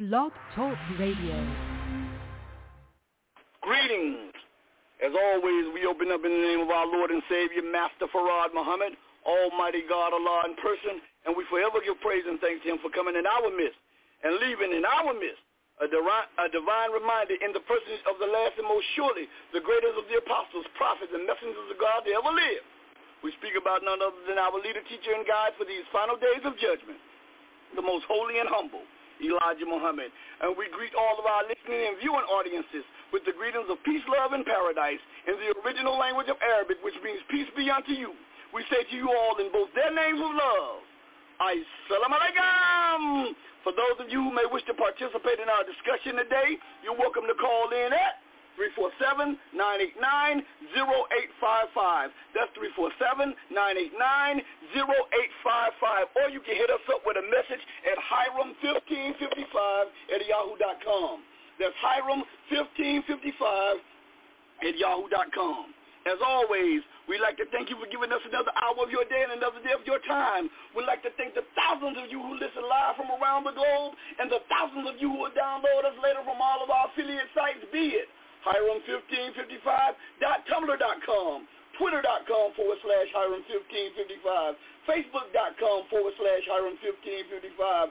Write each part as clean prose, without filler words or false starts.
Blog Talk Radio. Greetings. As always, we open up in the name of our Lord and Savior, Master Farad Muhammad, Almighty God, Allah in person, and we forever give praise and thanks to him for coming in our midst and leaving in our midst a divine reminder in the persons of the last and most surely the greatest of the apostles, prophets, and messengers of God to ever live. We speak about none other than our leader, teacher, and guide for these final days of judgment, the most holy and humble, Elijah Muhammad. And we greet all of our listening and viewing audiences with the greetings of peace, love, and paradise in the original language of Arabic, which means peace be unto you. We say to you all in both their names of love, Assalamu alaikum. For those of you who may wish to participate in our discussion today, you're welcome to call in at 347-989-0855. That's 347-989-0855. Or you can hit us up with a message at Hiram1555@yahoo.com. That's Hiram1555@yahoo.com. As always, we'd like to thank you for giving us another hour of your day and another day of your time. We'd like to thank the thousands of you who listen live from around the globe and the thousands of you who will download us later from all of our affiliate sites, be it Hiram1555.tumblr.com, Twitter.com/Hiram1555, Facebook.com/Hiram1555,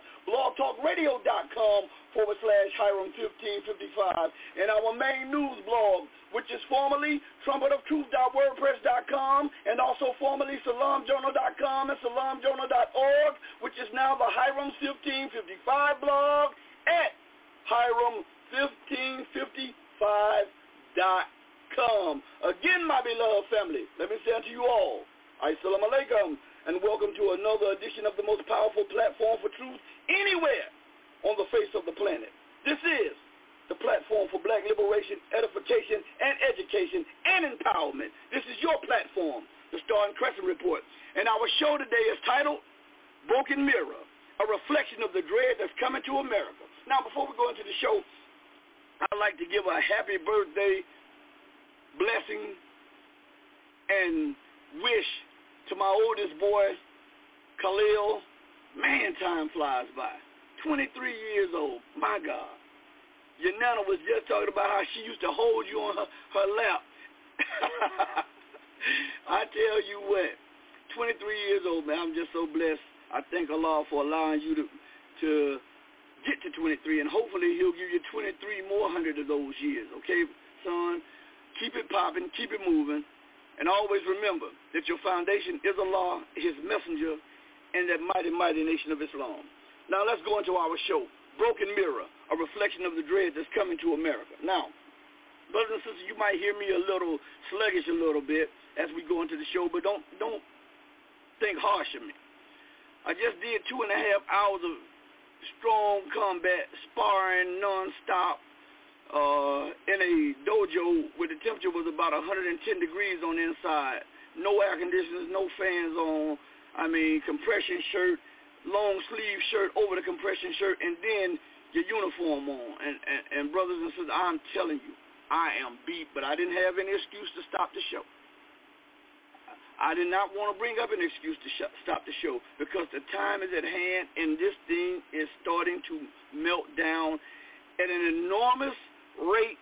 BlogTalkRadio.com/Hiram1555, and our main news blog, which is formerly trumpetoftruth.wordpress.com and also formerly salamjournal.com and salamjournal.org, which is now the Hiram1555 blog at Hiram1555.com. Again, my beloved family, let me say unto you all, Assalamu alaikum, and welcome to another edition of the most powerful platform for truth anywhere on the face of the planet. This is the platform for black liberation, edification, and education, and empowerment. This is your platform, the Star and Crescent Report. And our show today is titled Broken Mirror, a reflection of the dread that's coming to America. Now, before we go into the show, I'd like to give a happy birthday blessing and wish to my oldest boy, Khalil. Man, time flies by. 23 years old. My God. Your Nana was just talking about how she used to hold you on her lap. I tell you what, 23 years old, man, I'm just so blessed. I thank Allah for allowing you to get to 23, and hopefully he'll give you 23 more hundred of those years, okay, son? Keep it popping, keep it moving, and always remember that your foundation is Allah, his messenger, and that mighty, mighty nation of Islam. Now let's go into our show, Broken Mirror, a reflection of the dread that's coming to America. Now, brothers and sisters, you might hear me a little sluggish a little bit as we go into the show, but don't think harsh of me. I just did 2.5 hours of strong combat, sparring nonstop in a dojo where the temperature was about 110 degrees on the inside. No air conditioners, no fans on. I mean, compression shirt, long sleeve shirt over the compression shirt, and then your uniform on. And brothers and sisters, I'm telling you, I am beat, but I didn't have any excuse to stop the show. I did not want to bring up an excuse to stop the show because the time is at hand and this thing is starting to melt down at an enormous rate,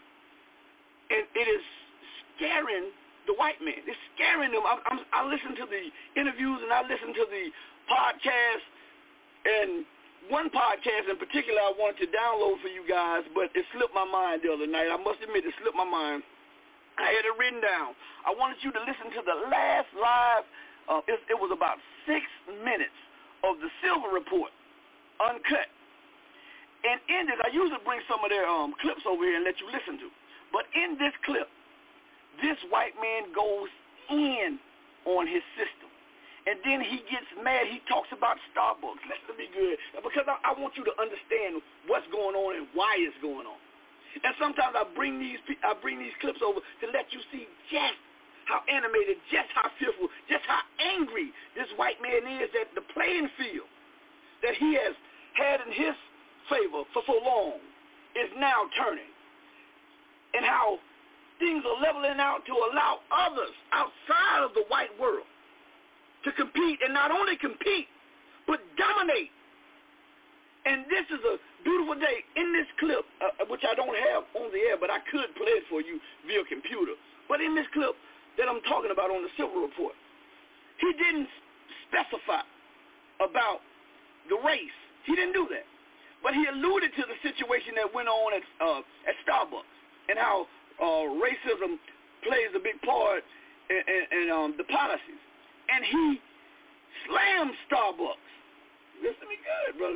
and it is scaring the white man. It's scaring them. I listen to the interviews and I listen to the podcasts, and one podcast in particular I wanted to download for you guys, but it slipped my mind the other night. I must admit it slipped my mind. I had it written down. I wanted you to listen to the last live, it was about 6 minutes of the Silver Report, uncut. And in this, I usually bring some of their clips over here and let you listen to. But in this clip, this white man goes in on his system. And then he gets mad. He talks about Starbucks. Listen to me good, because I want you to understand what's going on and why it's going on. And sometimes I bring these clips over to let you see just how animated, just how fearful, just how angry this white man is that the playing field that he has had in his favor for so long is now turning. And how things are leveling out to allow others outside of the white world to compete, and not only compete, but dominate. And this is beautiful day. In this clip, which I don't have on the air, but I could play it for you via computer. But in this clip that I'm talking about on the Civil Report, he didn't specify about the race. He didn't do that. But he alluded to the situation that went on at Starbucks and how racism plays a big part in the policies. And he slammed Starbucks. Listen to me good, brother.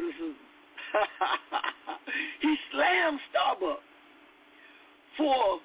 He slammed Starbucks for,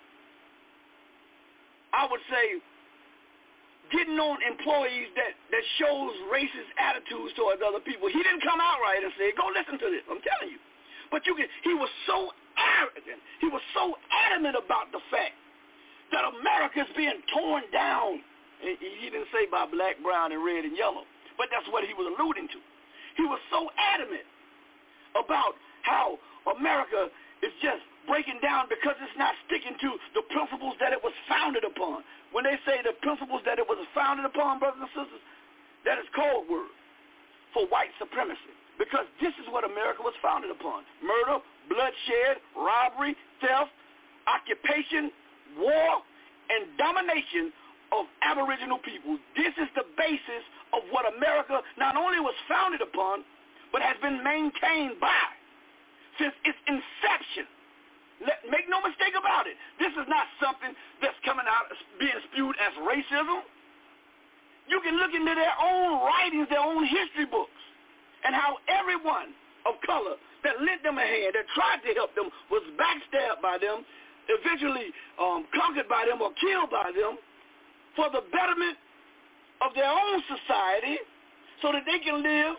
I would say, getting on employees that shows racist attitudes towards other people. He didn't come out right and say, go listen to this. I'm telling you. But he was so arrogant. He was so adamant about the fact that America is being torn down. He didn't say by black, brown, and red and yellow, but that's what he was alluding to. He was so adamant about how America is just breaking down because it's not sticking to the principles that it was founded upon. When they say the principles that it was founded upon, brothers and sisters, that is code word for white supremacy, because this is what America was founded upon: murder, bloodshed, robbery, theft, occupation, war, and domination of aboriginal people. This is the basis of what America not only was founded upon, but has been maintained by since its inception. Make no mistake about it. This is not something that's coming out being spewed as racism. You can look into their own writings, their own history books, and how everyone of color that lent them a hand, that tried to help them, was backstabbed by them, eventually conquered by them or killed by them for the betterment of their own society so that they can live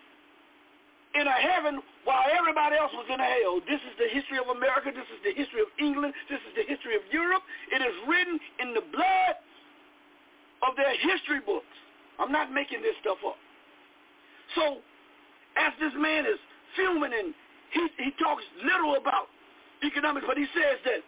in a heaven while everybody else was in a hell. This is the history of America. This is the history of England. This is the history of Europe. It is written in the blood of their history books. I'm not making this stuff up. So as this man is filming, and he talks little about economics, but he says that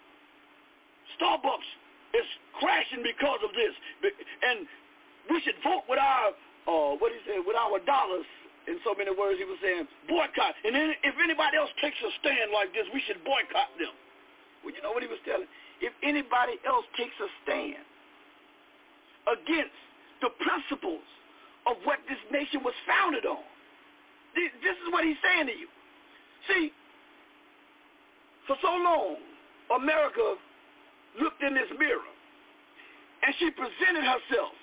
Starbucks is crashing because of this, and we should vote with our with our dollars. In so many words, he was saying, boycott. And then if anybody else takes a stand like this, we should boycott them. Well, you know what he was telling? If anybody else takes a stand against the principles of what this nation was founded on, this is what he's saying to you. See, for so long, America looked in this mirror, and she presented herself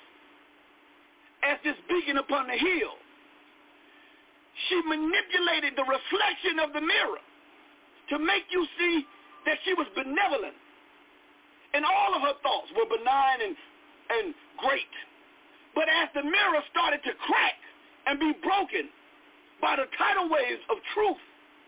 as this beacon upon the hill. She manipulated the reflection of the mirror to make you see that she was benevolent. And all of her thoughts were benign and great. But as the mirror started to crack and be broken by the tidal waves of truth,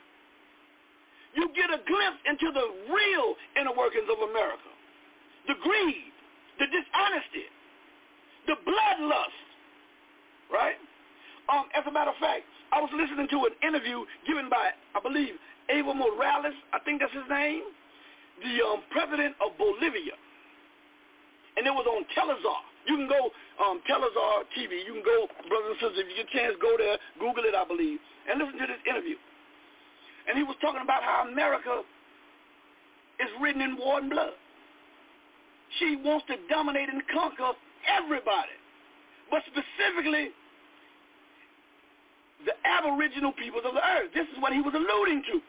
you get a glimpse into the real inner workings of America. The greed, the dishonesty, the bloodlust, right? As a matter of fact, I was listening to an interview given by, I believe, Evo Morales, I think that's his name, the president of Bolivia. And it was on Telazar. You can go, Telazar TV. You can go, brothers and sisters, if you get a chance, go there, Google it, I believe, and listen to this interview. And he was talking about how America is written in war and blood. She wants to dominate and conquer everybody, but specifically the aboriginal peoples of the earth. This is what he was alluding to.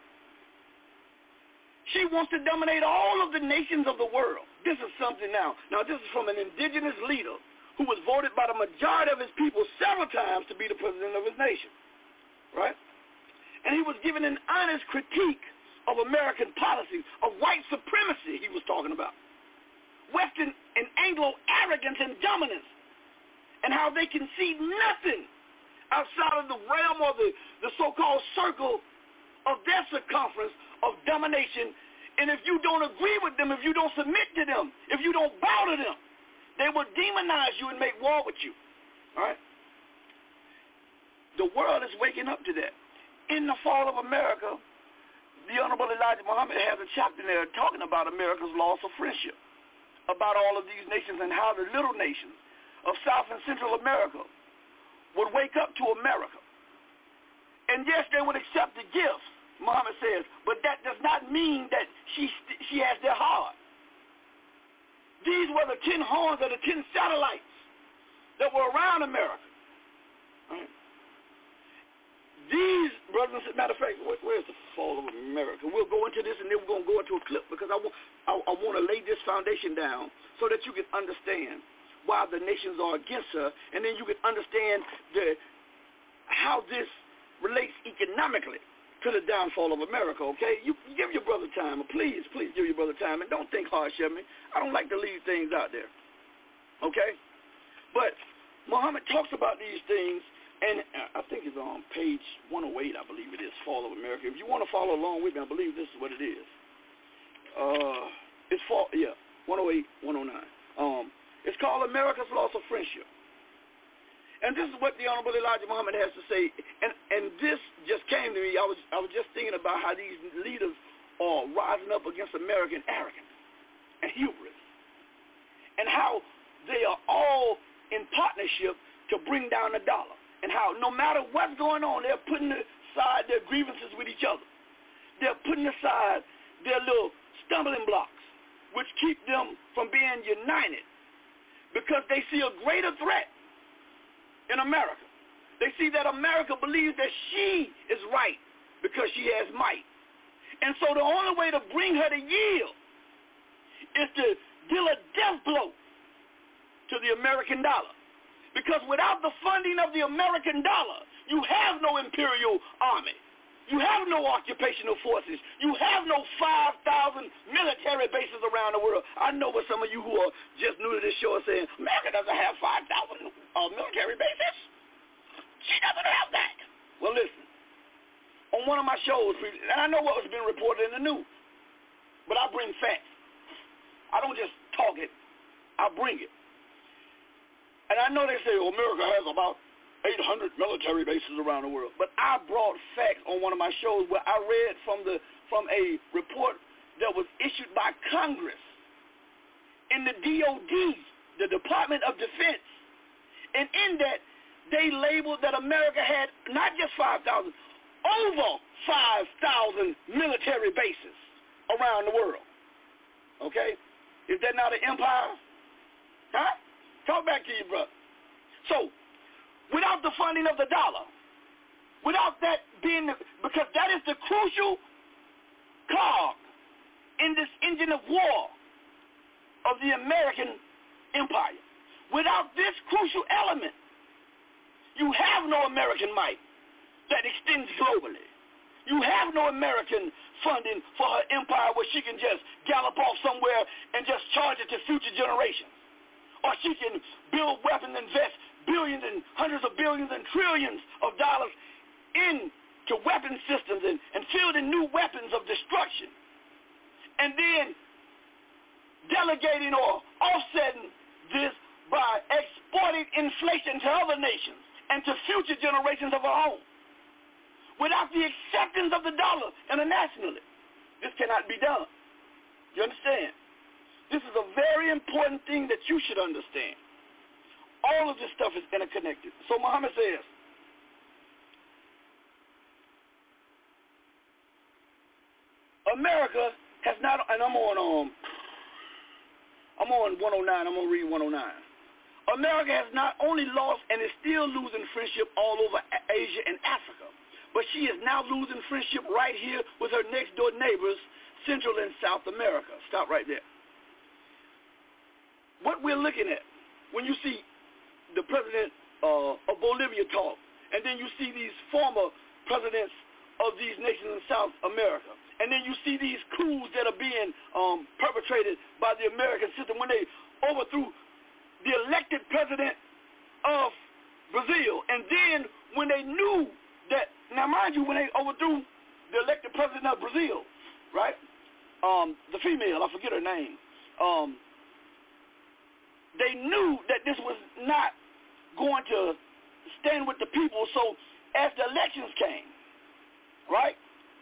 She wants to dominate all of the nations of the world. This is something now. Now, this is from an indigenous leader who was voted by the majority of his people several times to be the president of his nation, right? And he was giving an honest critique of American policies, of white supremacy he was talking about, Western and Anglo arrogance and dominance, and how they can see nothing outside of the realm or the so-called circle of their circumference of domination. And if you don't agree with them, if you don't submit to them, if you don't bow to them, they will demonize you and make war with you. All right? The world is waking up to that. In The Fall of America, the Honorable Elijah Muhammad has a chapter there talking about America's loss of friendship, about all of these nations and how the little nations of South and Central America would wake up to America. And yes, they would accept the gifts, Muhammad says, but that does not mean that she has their heart. These were the 10 horns of the 10 satellites that were around America. Right? These, brothers and sisters, matter of fact, where's the fall of America? We'll go into this and then we're going to go into a clip because I want to lay this foundation down so that you can understand why the nations are against her, and then you can understand how this relates economically to the downfall of America, okay? You give your brother time. Please give your brother time, and don't think harsh of me. I don't like to leave things out there, okay? But Muhammad talks about these things, and I think it's on page 108, I believe it is, Fall of America. If you want to follow along with me, I believe this is what it is. It's 108, 109. It's called America's Loss of Friendship. And this is what the Honorable Elijah Muhammad has to say. And this just came to me. I was just thinking about how these leaders are rising up against American arrogance and hubris, and how they are all in partnership to bring down the dollar, and how no matter what's going on, they're putting aside their grievances with each other. They're putting aside their little stumbling blocks, which keep them from being united, because they see a greater threat in America. They see that America believes that she is right because she has might. And so the only way to bring her to yield is to deal a death blow to the American dollar. Because without the funding of the American dollar, you have no imperial army. You have no occupational forces. You have no 5,000 military bases around the world. I know what some of you who are just new to this show are saying, America doesn't have 5,000 military bases. She doesn't have that. Well, listen, on one of my shows, and I know what was being reported in the news, but I bring facts. I don't just talk it. I bring it. And I know they say, well, America has about 800 military bases around the world. But I brought facts on one of my shows where I read from a report that was issued by Congress in the DOD, the Department of Defense. And in that, they labeled that America had not just 5,000, over 5,000 military bases around the world. Okay? Is that not an empire? Huh? Talk back to you, brother. So, without the funding of the dollar, without that being, because that is the crucial cog in this engine of war of the American empire. Without this crucial element, you have no American might that extends globally. You have no American funding for her empire where she can just gallop off somewhere and just charge it to future generations. Or she can build weapons, invest billions and hundreds of billions and trillions of dollars into weapon systems and field in new weapons of destruction. And then delegating or offsetting this by exporting inflation to other nations and to future generations of our own. Without the acceptance of the dollar internationally, this cannot be done. You understand? This is a very important thing that you should understand. All of this stuff is interconnected. So Muhammad says, America has not, and I'm on 109, I'm going to read 109. America has not only lost and is still losing friendship all over Asia and Africa, but she is now losing friendship right here with her next-door neighbors, Central and South America. Stop right there. What we're looking at, when you see the president of Bolivia talk, and then you see these former presidents of these nations in South America, and then you see these coups that are being perpetrated by the American system when they overthrew the elected president of Brazil, and then when they knew that, now mind you, when they overthrew the elected president of Brazil, right, the female, I forget her name, they knew that this was not going to stand with the people. So as the elections came, right,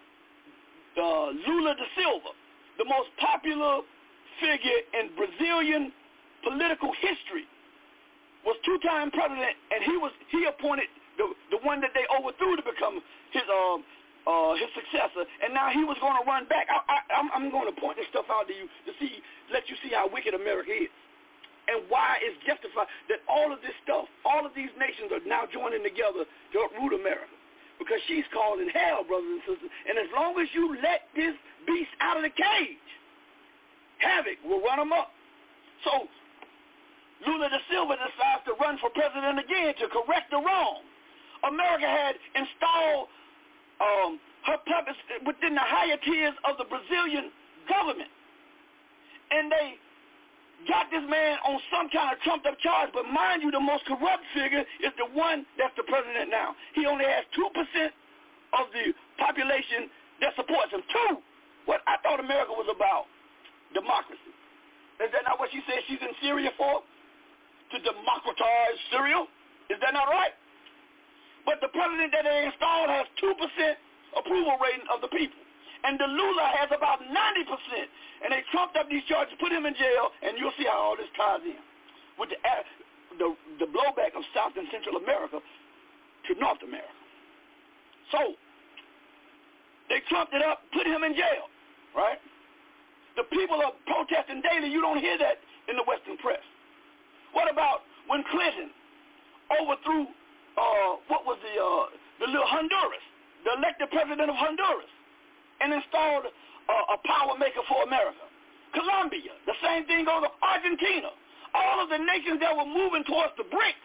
Lula da Silva, the most popular figure in Brazilian political history, was two-time president, and he appointed the one that they overthrew to become his his successor, and now he was going to run back. I'm going to point this stuff out to you to let you see how wicked America is and why it's justified that all of this stuff, all of these nations are now joining together to uproot America because she's causing hell, brothers and sisters. And as long as you let this beast out of the cage, havoc will run them up. So Lula da Silva decides to run for president again to correct the wrong. America had installed her puppets within the higher tiers of the Brazilian government. And they got this man on some kind of trumped-up charge, but mind you, the most corrupt figure is the one that's the president now. He only has 2% of the population that supports him. 2. What I thought America was about democracy. Is that not what she said she's in Syria for? To democratize Syria? Is that not right? But the president that they installed has 2% approval rating of the people. And the Lula has about 90%. And they trumped up these charges, put him in jail, and you'll see how all this ties in with the blowback of South and Central America to North America. So they trumped it up, put him in jail, right? The people are protesting daily. You don't hear that in the Western press. What about when Clinton overthrew what was the little Honduras, the elected president of Honduras, and installed a power maker for America? Colombia, the same thing goes to Argentina. All of the nations that were moving towards the BRICS,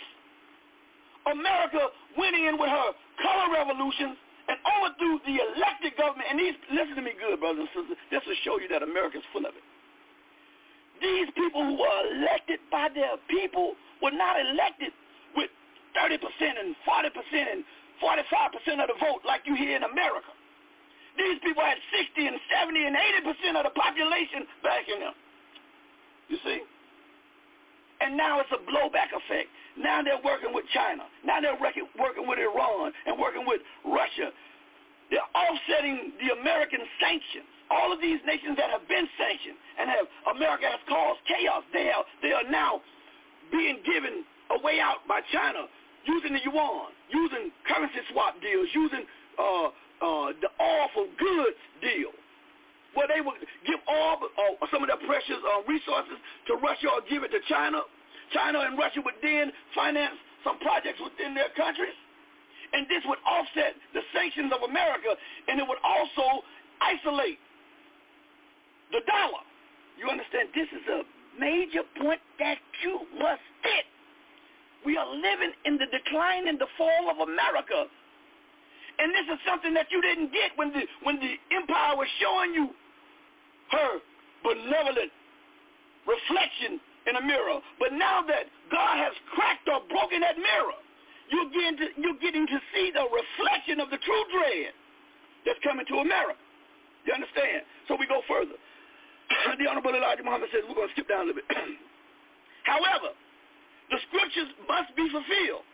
America went in with her color revolutions and overthrew the elected government. And listen to me good, brothers and sisters, this will show you that America's full of it. These people who were elected by their people were not elected with 30% and 40% and 45% of the vote like you hear in America. These people had 60 and 70 and 80% of the population backing them. You see? And now it's a blowback effect. Now they're working with China. Now they're working with Iran and working with Russia. They're offsetting the American sanctions. All of these nations that have been sanctioned and America has caused chaos, they are now being given a way out by China using the yuan, using currency swap deals, using the oil for goods deal, where they would give all some of their precious resources to Russia or give it to China. China and Russia would then finance some projects within their countries. And this would offset the sanctions of America, and it would also isolate the dollar. You understand? This is a major point that you must get. We are living in the decline and the fall of America. And this is something that you didn't get when the empire was showing you her benevolent reflection in a mirror. But now that God has cracked or broken that mirror, you're getting to see the reflection of the true dread that's coming to America. You understand? So we go further. The Honorable Elijah Muhammad says, we're going to skip down a little bit. However, the scriptures must be fulfilled.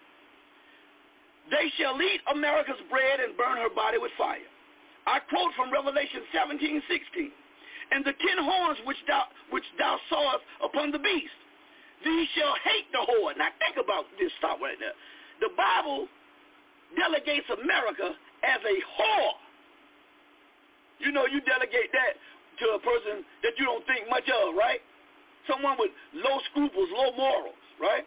They shall eat America's bread and burn her body with fire. I quote from Revelation 17:16. And the 10 horns which thou sawest upon the beast, these shall hate the whore. Now think about this. Stop right there. The Bible delegates America as a whore. You know, you delegate that to a person that you don't think much of, right? Someone with low scruples, low morals, right?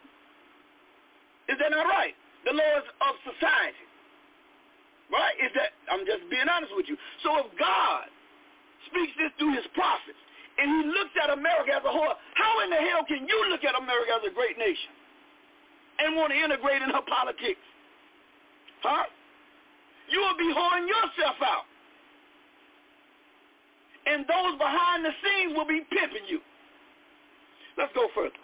Is that not right? The laws of society, right? Is that, I'm just being honest with you. So if God speaks this through his prophets, and he looks at America as a whole, how in the hell can you look at America as a great nation and want to integrate in her politics? Huh? You will be whoring yourself out. And those behind the scenes will be pimping you. Let's go further.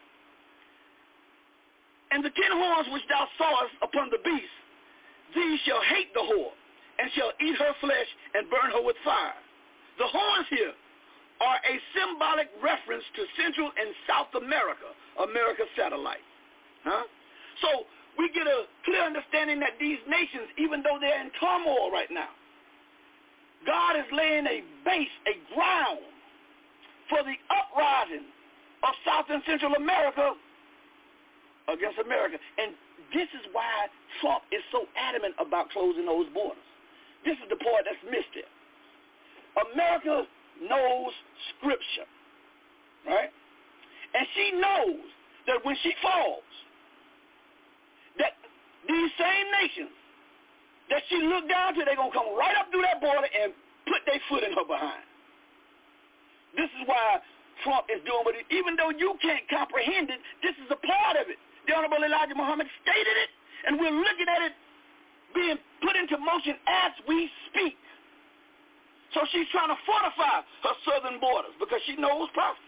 And the 10 horns which thou sawest upon the beast, these shall hate the whore, and shall eat her flesh and burn her with fire. The horns here are a symbolic reference to Central and South America, America's satellite. Huh? So we get a clear understanding that these nations, even though they're in turmoil right now, God is laying a base, a ground for the uprising of South and Central America against America. And this is why Trump is so adamant about closing those borders. This is the part that's missed there. America knows Scripture, right? And she knows that when she falls, that these same nations that she looked down to, they're going to come right up through that border and put their foot in her behind. This is why Trump is doing what even though you can't comprehend it, this is a part of it. The Honorable Elijah Muhammad stated it, and we're looking at it being put into motion as we speak. So she's trying to fortify her southern borders because she knows prophecy.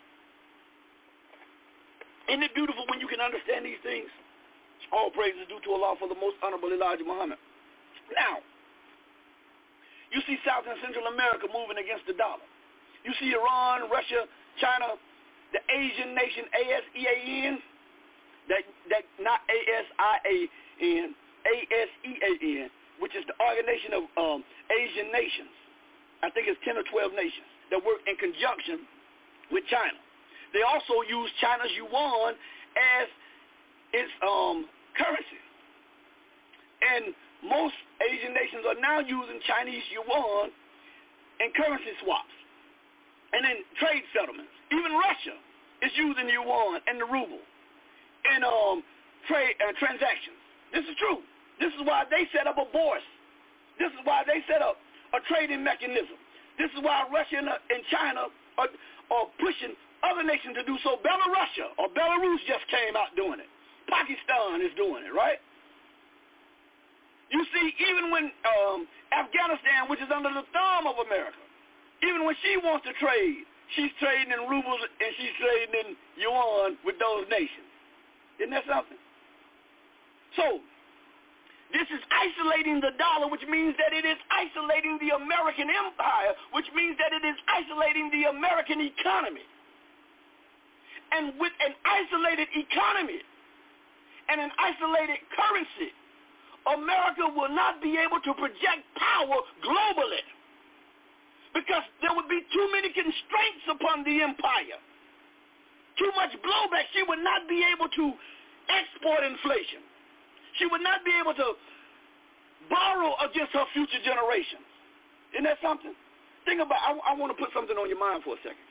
Isn't it beautiful when you can understand these things? All praise is due to Allah for the most honorable Elijah Muhammad. Now, you see South and Central America moving against the dollar. You see Iran, Russia, China, the Asian nation, ASEAN, that not ASIAN, ASEAN, which is the organization of Asian nations. I think it's 10 or 12 nations that work in conjunction with China. They also use China's yuan as its currency. And most Asian nations are now using Chinese yuan in currency swaps and in trade settlements. Even Russia is using yuan and the ruble in trade transactions. This is true. This is why they set up a bourse. This is why they set up a trading mechanism. This is why Russia and China are pushing other nations to do so. Belarus just came out doing it. Pakistan is doing it, right? You see, even when Afghanistan, which is under the thumb of America, even when she wants to trade, she's trading in rubles and she's trading in yuan with those nations. Isn't that something? So, this is isolating the dollar, which means that it is isolating the American empire, which means that it is isolating the American economy. And with an isolated economy and an isolated currency, America will not be able to project power globally because there would be too many constraints upon the empire. Too much blowback. She would not be able to export inflation. She would not be able to borrow against her future generations. Isn't that something? Think about it. I want to put something on your mind for a second.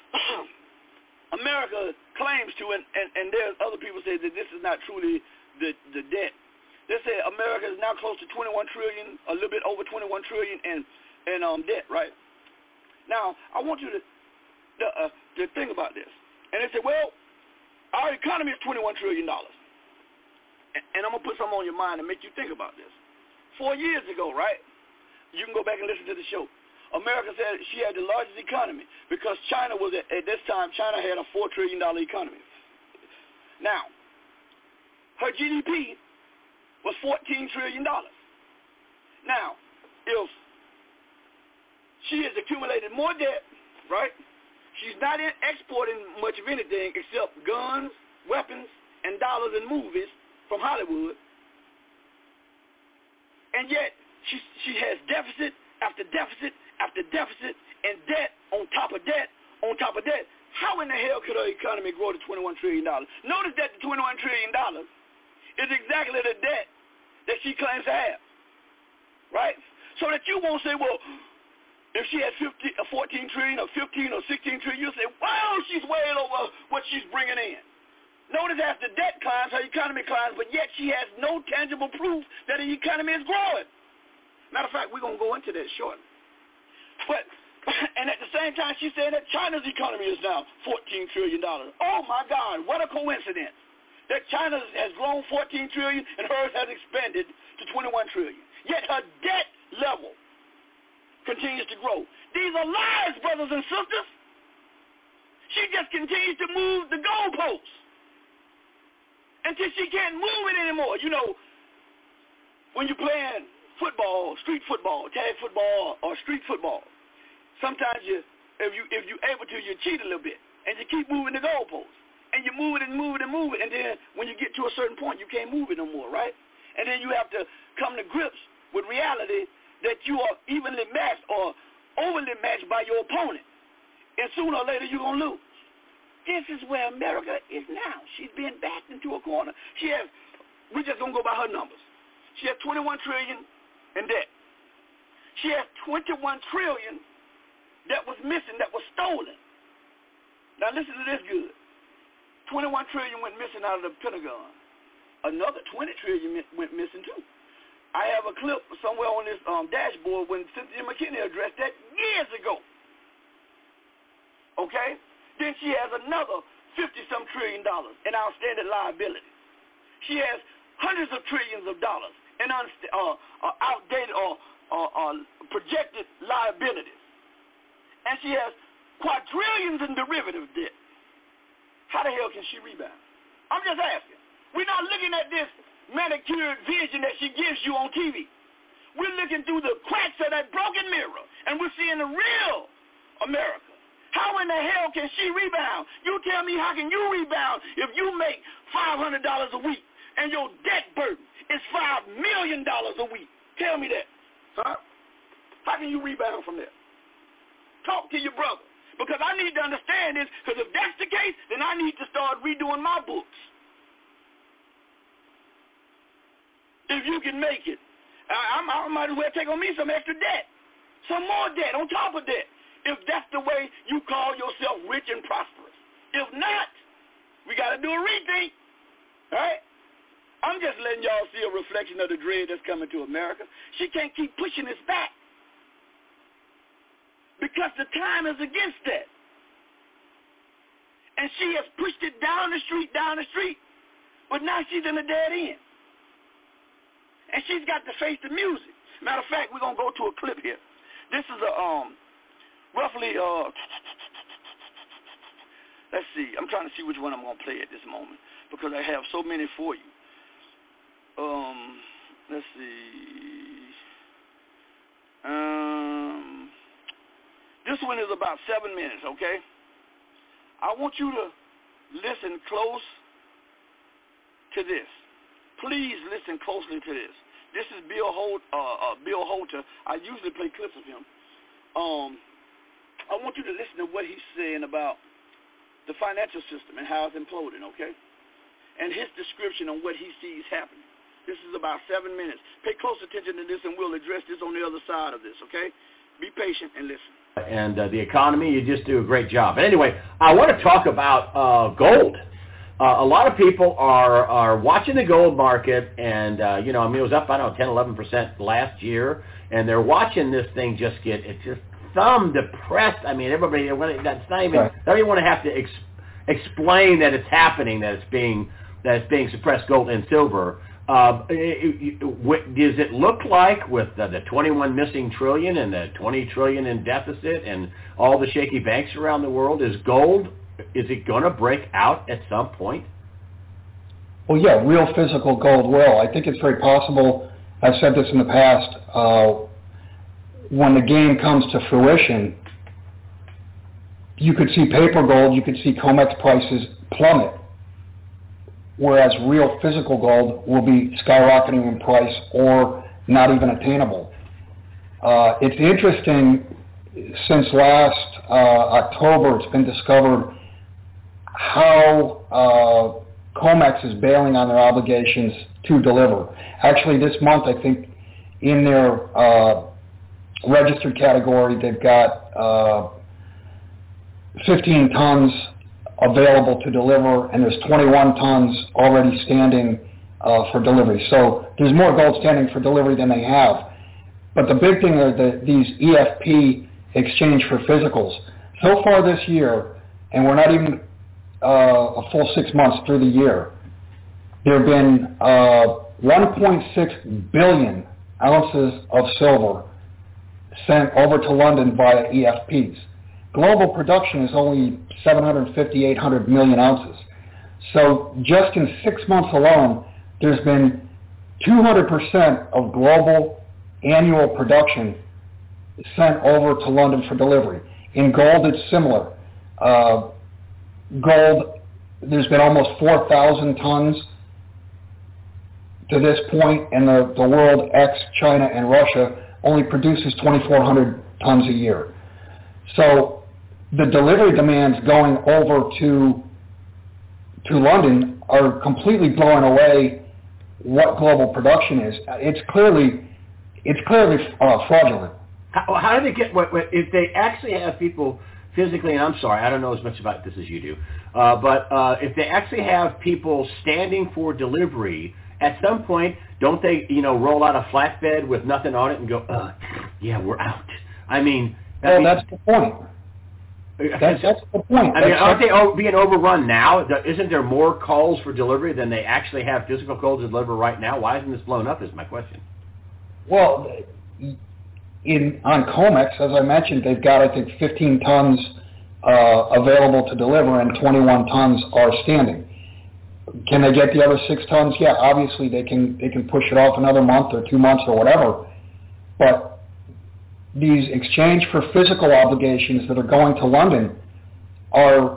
America claims to, and there's other people say that this is not truly the debt. They say America is now close to 21 trillion, a little bit over 21 trillion in debt, right? Now, I want you to think about this. And they say, well, our economy is $21 trillion. And I'm going to put something on your mind and make you think about this. 4 years ago, right? You can go back and listen to the show. America said she had the largest economy because China was, at this time, China had a $4 trillion economy. Now, her GDP was $14 trillion. Now, if she has accumulated more debt, right, she's not exporting much of anything except guns, weapons, and dollars and movies from Hollywood, and yet she has deficit after deficit after deficit and debt on top of debt on top of debt. How in the hell could her economy grow to $21 trillion? Notice that the $21 trillion is exactly the debt that she claims to have, right? So that you won't say, well, if she has 14 trillion or 15 or 16 trillion, you'll say, wow, she's way over what she's bringing in. Notice as the debt climbs, her economy climbs, but yet she has no tangible proof that the economy is growing. Matter of fact, we're going to go into that shortly. But, and at the same time, she's saying that China's economy is now $14 trillion. Oh, my God, what a coincidence that China has grown $14 trillion and hers has expanded to $21 trillion. Yet her debt level continues to grow. These are lies, brothers and sisters. She just continues to move the goalposts until she can't move it anymore. You know, when you're playing football, street football, tag football, or street football, sometimes if you're able to, you cheat a little bit, and you keep moving the goalposts, and you move it and move it and move it, and then when you get to a certain point, you can't move it no more, right? And then you have to come to grips with reality that you are evenly matched or overly matched by your opponent, and sooner or later you're going to lose. This is where America is now. She's being backed into a corner. We're just going to go by her numbers. She has $21 trillion in debt. She has $21 trillion that was missing, that was stolen. Now listen to this good. 21 trillion went missing out of the Pentagon. Another 20 trillion went missing too. I have a clip somewhere on this dashboard when Cynthia McKinney addressed that years ago. Okay? Then she has another 50-some trillion dollars in outstanding liability. She has hundreds of trillions of dollars in outdated or projected liabilities. And she has quadrillions in derivative debt. How the hell can she rebound? I'm just asking. We're not looking at this manicured vision that she gives you on TV. We're looking through the cracks of that broken mirror, and we're seeing the real America. How in the hell can she rebound? You tell me, how can you rebound if you make $500 a week and your debt burden is $5 million a week? Tell me that. Huh? How can you rebound from that? Talk to your brother. Because I need to understand this, because if that's the case, then I need to start redoing my books. If you can make it, I might as well take on me some extra debt. Some more debt on top of debt. If that's the way you call yourself rich and prosperous. If not, we got to do a rethink. All right? I'm just letting y'all see a reflection of the dread that's coming to America. She can't keep pushing this back. Because the time is against that. And she has pushed it down the street, but now she's in a dead end. And she's got to face the music. Matter of fact, we're going to go to a clip here. This is a roughly, let's see. I'm trying to see which one I'm going to play at this moment because I have so many for you. Let's see. This one is about 7 minutes, okay? I want you to listen close to this. Please listen closely to this. This is Bill Holter. I usually play clips of him. I want you to listen to what he's saying about the financial system and how it's imploding, okay? And his description on what he sees happening. This is about 7 minutes. Pay close attention to this, and we'll address this on the other side of this, okay? Be patient and listen. And the economy, you just do a great job. But anyway, I want to talk about gold. A lot of people are watching the gold market, and, it was up, 10-11% last year, and they're watching this thing just thumb depressed. I mean, everybody, that's not even, they don't even want to have to explain that it's happening, that it's being suppressed, gold and silver. Does it look like with the 21 missing trillion and the 20 trillion in deficit and all the shaky banks around the world, is it going to break out at some point? Well, yeah, real physical gold will. I think it's very possible. I've said this in the past. When the game comes to fruition, you could see paper gold, you could see COMEX prices plummet, whereas real physical gold will be skyrocketing in price or not even attainable. It's interesting, since last October, it's been discovered how COMEX is bailing on their obligations to deliver. Actually, this month, I think, in their registered category, they've got 15 tons available to deliver, and there's 21 tons already standing for delivery. So there's more gold standing for delivery than they have. But the big thing are these EFP exchange for physicals. So far this year, and we're not even a full 6 months through the year, there have been 1.6 billion ounces of silver sent over to London via EFPs. Global production is only 750, 800 million ounces. So just in 6 months alone, there's been 200% of global annual production sent over to London for delivery. In gold, it's similar. Gold, there's been almost 4,000 tons to this point, and the world, ex-China and Russia, only produces 2,400 tons a year. So the delivery demands going over to London are completely blowing away what global production is. It's clearly fraudulent. How do they get, if they actually have people physically, and I'm sorry, I don't know as much about this as you do, but if they actually have people standing for delivery, at some point, don't they, roll out a flatbed with nothing on it and go, yeah, we're out? I mean... that's the point. That's the point. I mean, aren't they being overrun now? Isn't there more calls for delivery than they actually have physical calls to deliver right now? Why isn't this blown up is my question. Well, on COMEX, as I mentioned, they've got, I think, 15 tons available to deliver and 21 tons are standing. Can they get the other 6 tons? Yeah, obviously they can push it off another month or 2 months or whatever. But these exchange for physical obligations that are going to London are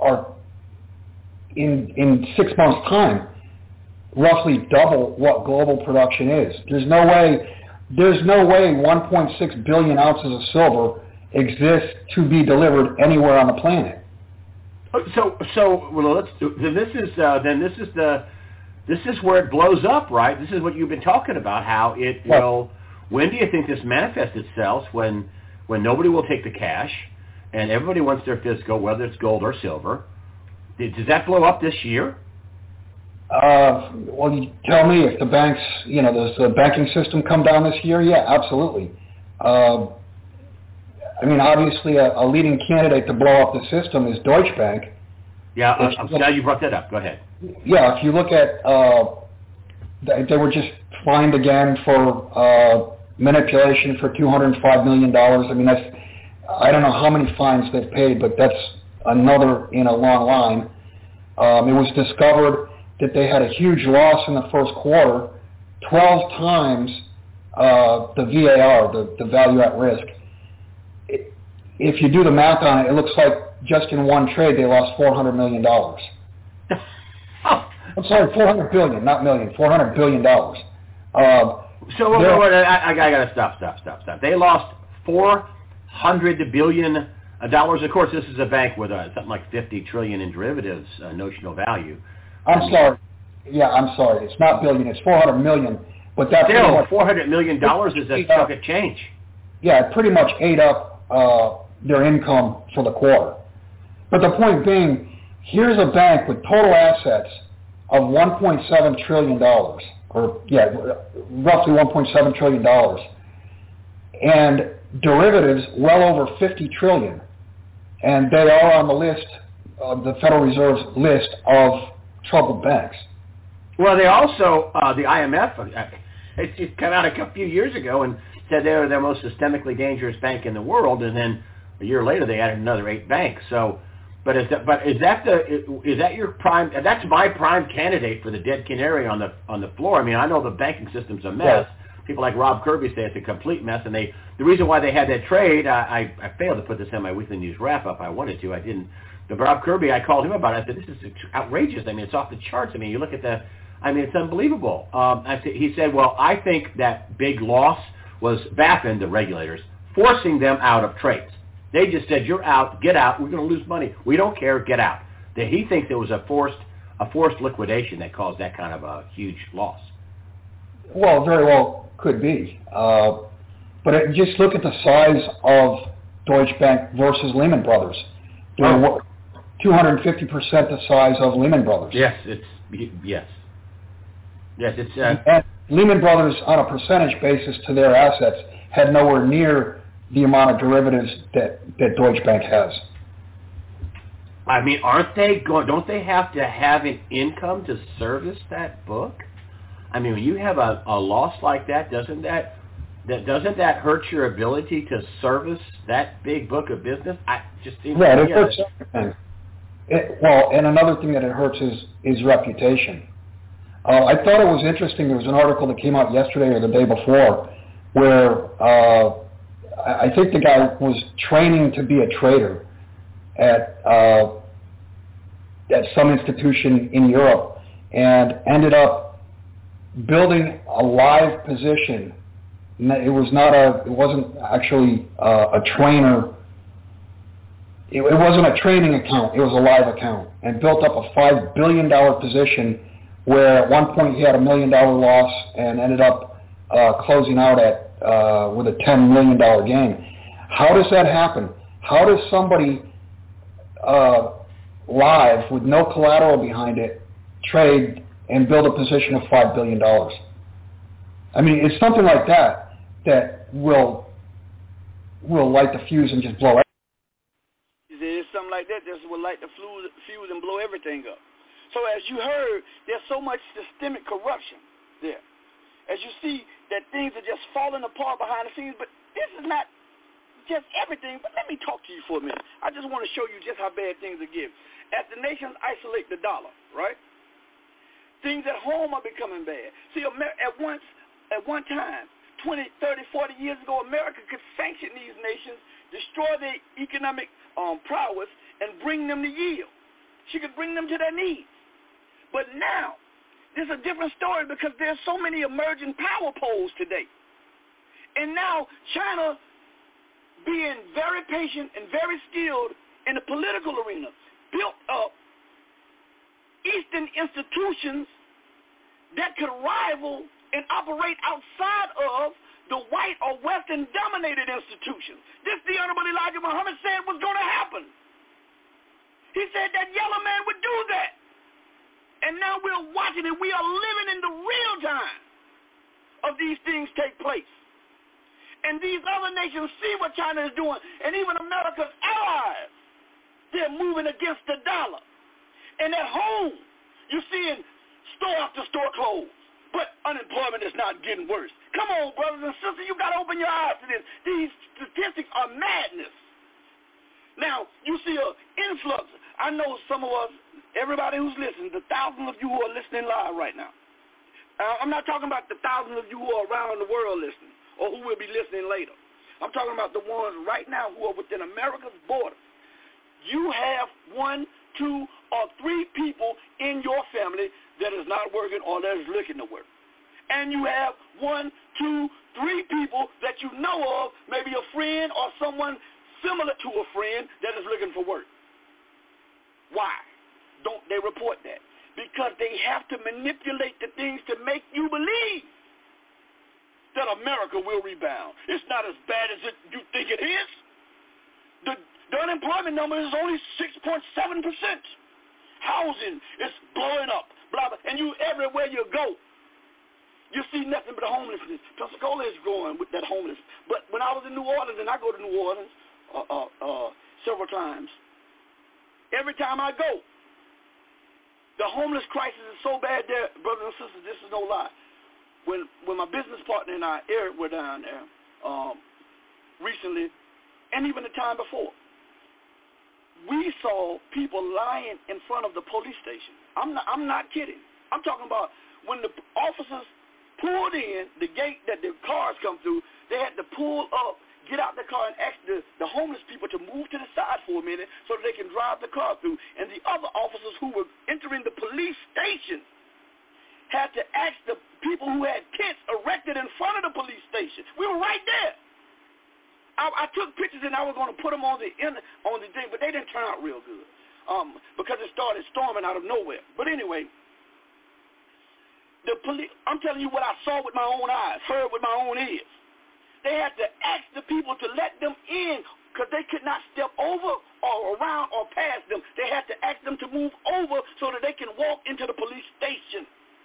in 6 months' time roughly double what global production is. There's no way 1.6 billion ounces of silver exists to be delivered anywhere on the planet. So well, this is where it blows up, right? This is what you've been talking about. How it will. When do you think this manifests itself? When nobody will take the cash, and everybody wants their physical, whether it's gold or silver. Does that blow up this year? Well, you tell me if the banks, does the banking system come down this year? Yeah, absolutely. I mean, obviously, a leading candidate to blow up the system is Deutsche Bank. Yeah, I'm glad you brought that up. Go ahead. Yeah, if you look at, they were just fined again for manipulation for $205 million. I mean, I don't know how many fines they've paid, but that's another in a long line. It was discovered that they had a huge loss in the first quarter, 12 times the VAR, the value at risk. If you do the math on it, it looks like just in one trade they lost $400 million. I'm sorry, 400 billion, not million, $400 billion. So I got to stop. They lost $400 billion. Of course, this is a bank with something like 50 trillion in derivatives notional value. I'm sorry. It's not billion. It's 400 million. But that's still $400 million is a chunk of change. Yeah, it pretty much ate up their income for the quarter. But the point being, here's a bank with total assets of $1.7 trillion, roughly $1.7 trillion, and derivatives well over 50 trillion. And they are on the list, the Federal Reserve's list of troubled banks. Well, they also, the IMF, it came out a few years ago and said they were the most systemically dangerous bank in the world, and then a year later they added another 8 banks. So, is that your prime? That's my prime candidate for the dead canary on the floor. I mean, I know the banking system's a mess. Yes. People like Rob Kirby say it's a complete mess, and the reason why they had that trade, I failed to put this in my weekly news wrap-up. I wanted to. I didn't. But Rob Kirby, I called him about it. I said, this is outrageous. I mean, it's off the charts. I mean, you look at it's unbelievable. He said, well, I think that big loss was BaFin, the regulators, forcing them out of trades. They just said, you're out, get out, we're going to lose money. We don't care, get out. He thinks it was a forced liquidation that caused that kind of a huge loss. Well, very well could be. But just look at the size of Deutsche Bank versus Lehman Brothers. They're 250% the size of Lehman Brothers. Yes, it's. And Lehman Brothers, on a percentage basis to their assets, had nowhere near the amount of derivatives that Deutsche Bank has. I mean, don't they have to have an income to service that book? I mean, when you have a loss like that, doesn't that hurt your ability to service that big book of business? It hurts everything. And another thing that it hurts is reputation. I thought it was interesting. There was an article that came out yesterday or the day before where I think the guy was training to be a trader at some institution in Europe and ended up building a live position. It wasn't actually a trainer. It wasn't a training account. It was a live account, and built up a $5 billion position where at one point he had $1 million loss and ended up closing out at with a $10 million gain. How does that happen? How does somebody live with no collateral behind it trade and build a position of $5 billion? I mean, it's something like that that will light the fuse and just blow it. It's something like that that will light the fuse and blow everything up. So as you heard, there's so much systemic corruption there. As you see that things are just falling apart behind the scenes, but this is not just everything. But let me talk to you for a minute. I just want to show you just how bad things are getting. As the nations isolate the dollar, right? Things at home are becoming bad. See, at one time, 20, 30, 40 years ago, America could sanction these nations, destroy their economic prowess, and bring them to yield. She could bring them to their knees. But now, there's a different story because there's so many emerging power poles today. And now, China, being very patient and very skilled in the political arena, built up Eastern institutions that could rival and operate outside of the white or Western-dominated institutions. This the Honorable Elijah Muhammad said was going to happen. He said that yellow man would do that. And now we're watching it. We are living in the real time of these things take place. And these other nations see what China is doing. And even America's allies, they're moving against the dollar. And at home, you're seeing store after store closed. But unemployment is not getting worse. Come on, brothers and sisters, you got to open your eyes to this. These statistics are madness. Now, you see an influx. I know some of us, everybody who's listening, the thousands of you who are listening live right now. I'm not talking about the thousands of you who are around the world listening or who will be listening later. I'm talking about the ones right now who are within America's borders. You have 1, 2, or 3 people in your family that is not working or that is looking to work. And you have 1, 2, 3 people that you know of, maybe a friend or someone similar to a friend that is looking for work. Why don't they report that? Because they have to manipulate the things to make you believe that America will rebound. It's not as bad as you think it is. The unemployment number is only 6.7%. Housing is blowing up, blah, blah. And you everywhere you go, you see nothing but homelessness. Pensacola is growing with that homeless. But when I was in New Orleans, and I go to New Orleans several times, every time I go, the homeless crisis is so bad there, brothers and sisters, this is no lie. When my business partner and I, Eric, were down there recently, and even the time before, we saw people lying in front of the police station. I'm not kidding. I'm talking about when the officers pulled in the gate that the cars come through, they had to pull up, get out the car, and ask the homeless people to move to the side for a minute so that they can drive the car through. And the other officers who were entering the police station had to ask the people who had tents erected in front of the police station. We were right there. I took pictures and I was going to put them on the thing, but they didn't turn out real good because it started storming out of nowhere. But anyway, the police, I'm telling you what I saw with my own eyes, heard with my own ears. They had to ask the people to let them in because they could not step over or around or past them. They had to ask them to move over so that they can walk into the police station.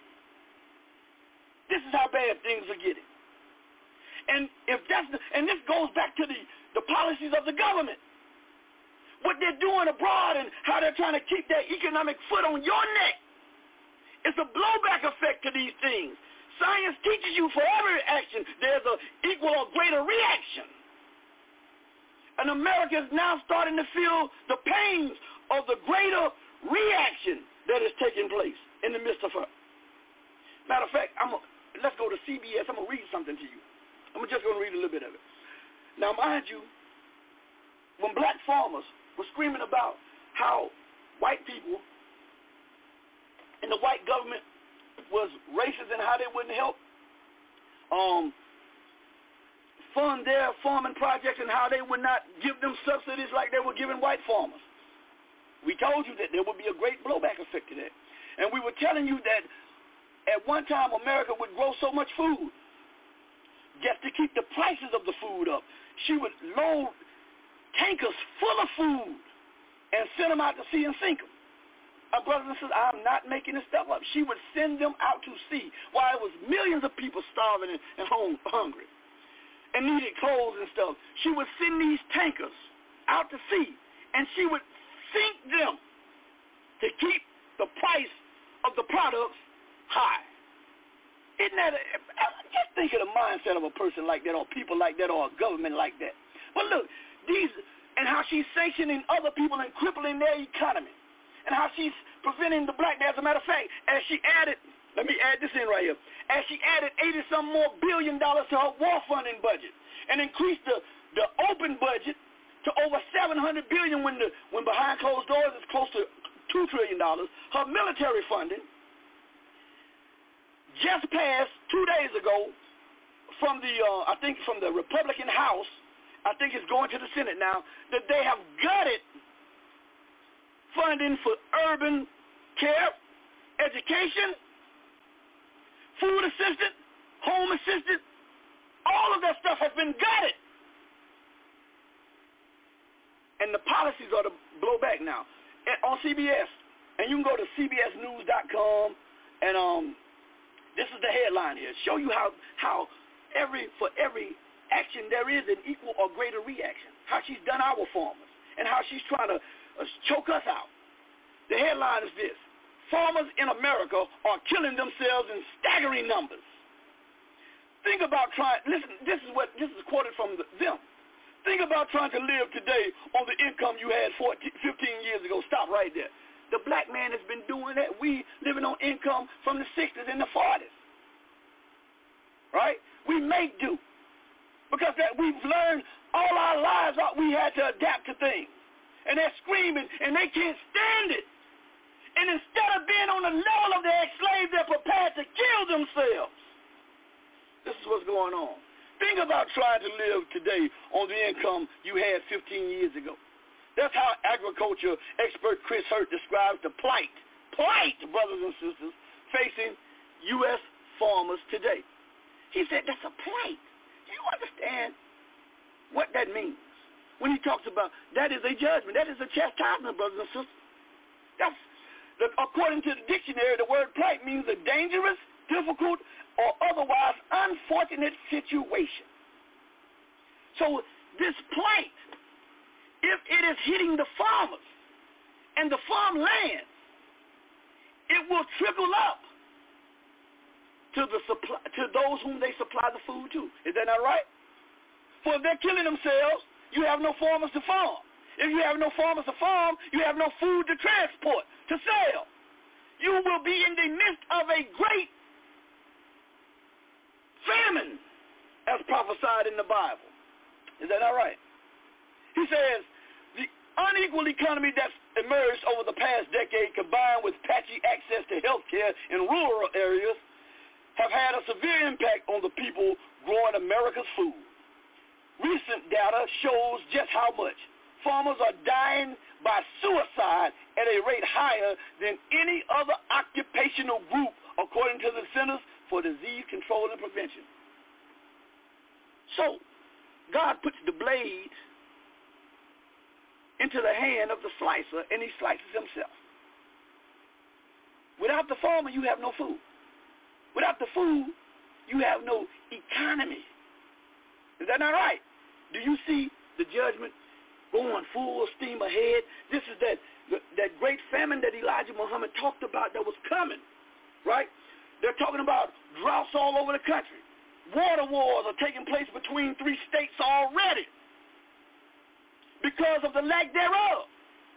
This is how bad things are getting. And and this goes back to the policies of the government. What they're doing abroad and how they're trying to keep their economic foot on your neck. It's a blowback effect to these things. Science teaches you for every action, there's an equal or greater reaction. And America is now starting to feel the pains of the greater reaction that is taking place in the midst of her. Matter of fact, let's go to CBS. I'm going to read something to you. I'm just going to read a little bit of it. Now, mind you, when black farmers were screaming about how white people and the white government was racist and how they wouldn't help fund their farming projects and how they would not give them subsidies like they were giving white farmers. We told you that there would be a great blowback effect to that. And we were telling you that at one time America would grow so much food just to keep the prices of the food up, she would load tankers full of food and send them out to sea and sink them. Brothers and sisters, I'm not making this stuff up. She would send them out to sea while it was millions of people starving and hungry and needed clothes and stuff. She would send these tankers out to sea, and she would sink them to keep the price of the products high. Isn't that just think of the mindset of a person like that, or people like that, or a government like that. But look, and how she's sanctioning other people and crippling their economy, and how she's preventing the black man. As a matter of fact, as she added, let me add this in right here, as she added $80-some more billion to her war funding budget and increased the open budget to over $700 billion when behind closed doors is close to $2 trillion. Her military funding just passed 2 days ago from I think from the Republican House. I think it's going to the Senate now, that they have gutted funding for urban care, education, food assistance, home assistance. All of that stuff has been gutted. And the policies are to blow back now. On CBS, and you can go to cbsnews.com, and this is the headline here. Show you how for every action there is an equal or greater reaction. How she's done our farmers, and how she's trying to choke us out. The headline is this: farmers in America are killing themselves in staggering numbers. Think about listen, this is quoted from them. Think about trying to live today on the income you had 15 years ago. Stop right there. The black man has been doing that. We living on income from the 60s and the 40s. Right? We make do. Because we've learned all our lives we had to adapt to things. And they're screaming, and they can't stand it. And instead of being on the level of the ex-slaves, they're prepared to kill themselves. This is what's going on. Think about trying to live today on the income you had 15 years ago. That's how agriculture expert Chris Hurt describes the plight, brothers and sisters, facing U.S. farmers today. He said that's a plight. Do you understand what that means? When he talks about that is a judgment, that is a chastisement, brothers and sisters. According to the dictionary, the word plight means a dangerous, difficult, or otherwise unfortunate situation. So this plight, if it is hitting the farmers and the farmland, it will trickle up to those whom they supply the food to. Is that not right? For if they're killing themselves, you have no farmers to farm. If you have no farmers to farm, you have no food to transport, to sell. You will be in the midst of a great famine, as prophesied in the Bible. Is that not right? He says, the unequal economy that's emerged over the past decade, combined with patchy access to health care in rural areas, have had a severe impact on the people growing America's food. Recent data shows just how much. Farmers are dying by suicide at a rate higher than any other occupational group, according to the Centers for Disease Control and Prevention. So, God puts the blade into the hand of the slicer, and he slices himself. Without the farmer, you have no food. Without the food, you have no economy. Is that not right? Do you see the judgment going full steam ahead? This is that great famine that Elijah Muhammad talked about that was coming, right? They're talking about droughts all over the country. Water wars are taking place between 3 states already because of the lack thereof.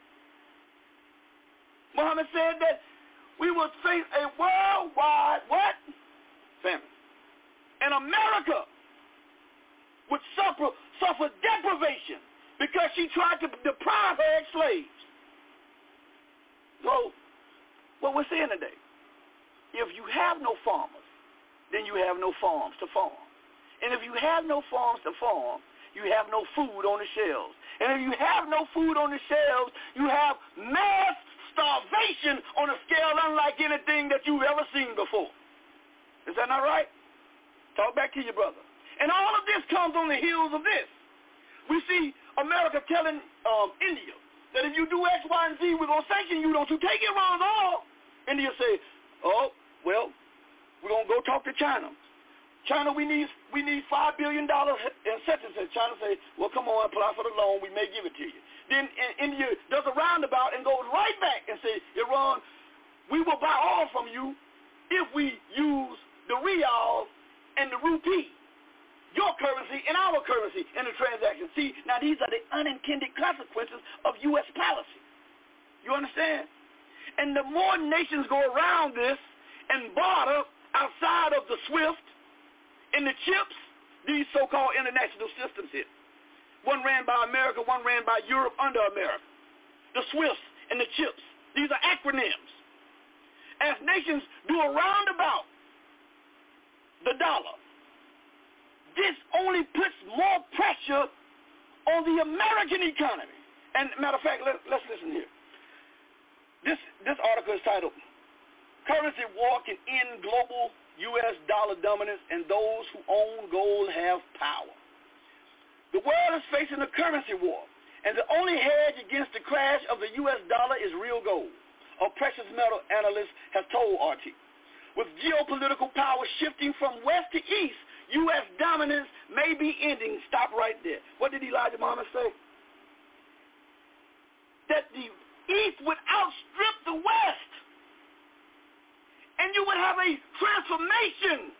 Muhammad said that we will face a worldwide what? Famine. And America would suffer deprivation because she tried to deprive her ex-slaves. So, what we're saying today, if you have no farmers, then you have no farms to farm. And if you have no farms to farm, you have no food on the shelves. And if you have no food on the shelves, you have mass starvation on a scale unlike anything that you've ever seen before. Is that not right? Talk back to your brother. And all of this comes on the heels of this. We see America telling India that if you do X, Y, and Z, we're going to sanction you. Don't you take Iran's oil. India say, oh, well, we're going to go talk to China. China, we need $5 billion in such and such. China say, well, come on, apply for the loan. We may give it to you. Then India does a roundabout and goes right back and says, Iran, we will buy oil from you if we use the rial and the rupee, your currency and our currency in the transaction. See, now these are the unintended consequences of U.S. policy. You understand? And the more nations go around this and barter outside of the SWIFT and the CHIPS, these so-called international systems here. One ran by America, one ran by Europe under America. The SWIFT and the CHIPS, these are acronyms. As nations do a roundabout the dollar, this only puts more pressure on the American economy. And matter of fact, let's listen here. This article is titled, Currency War Can End Global U.S. Dollar Dominance and Those Who Own Gold Have Power. The world is facing a currency war, and the only hedge against the crash of the U.S. dollar is real gold, a precious metal analyst has told RT. With geopolitical power shifting from west to east, U.S. dominance may be ending. Stop right there. What did Elijah Muhammad say? That the east would outstrip the west, and you would have a transformation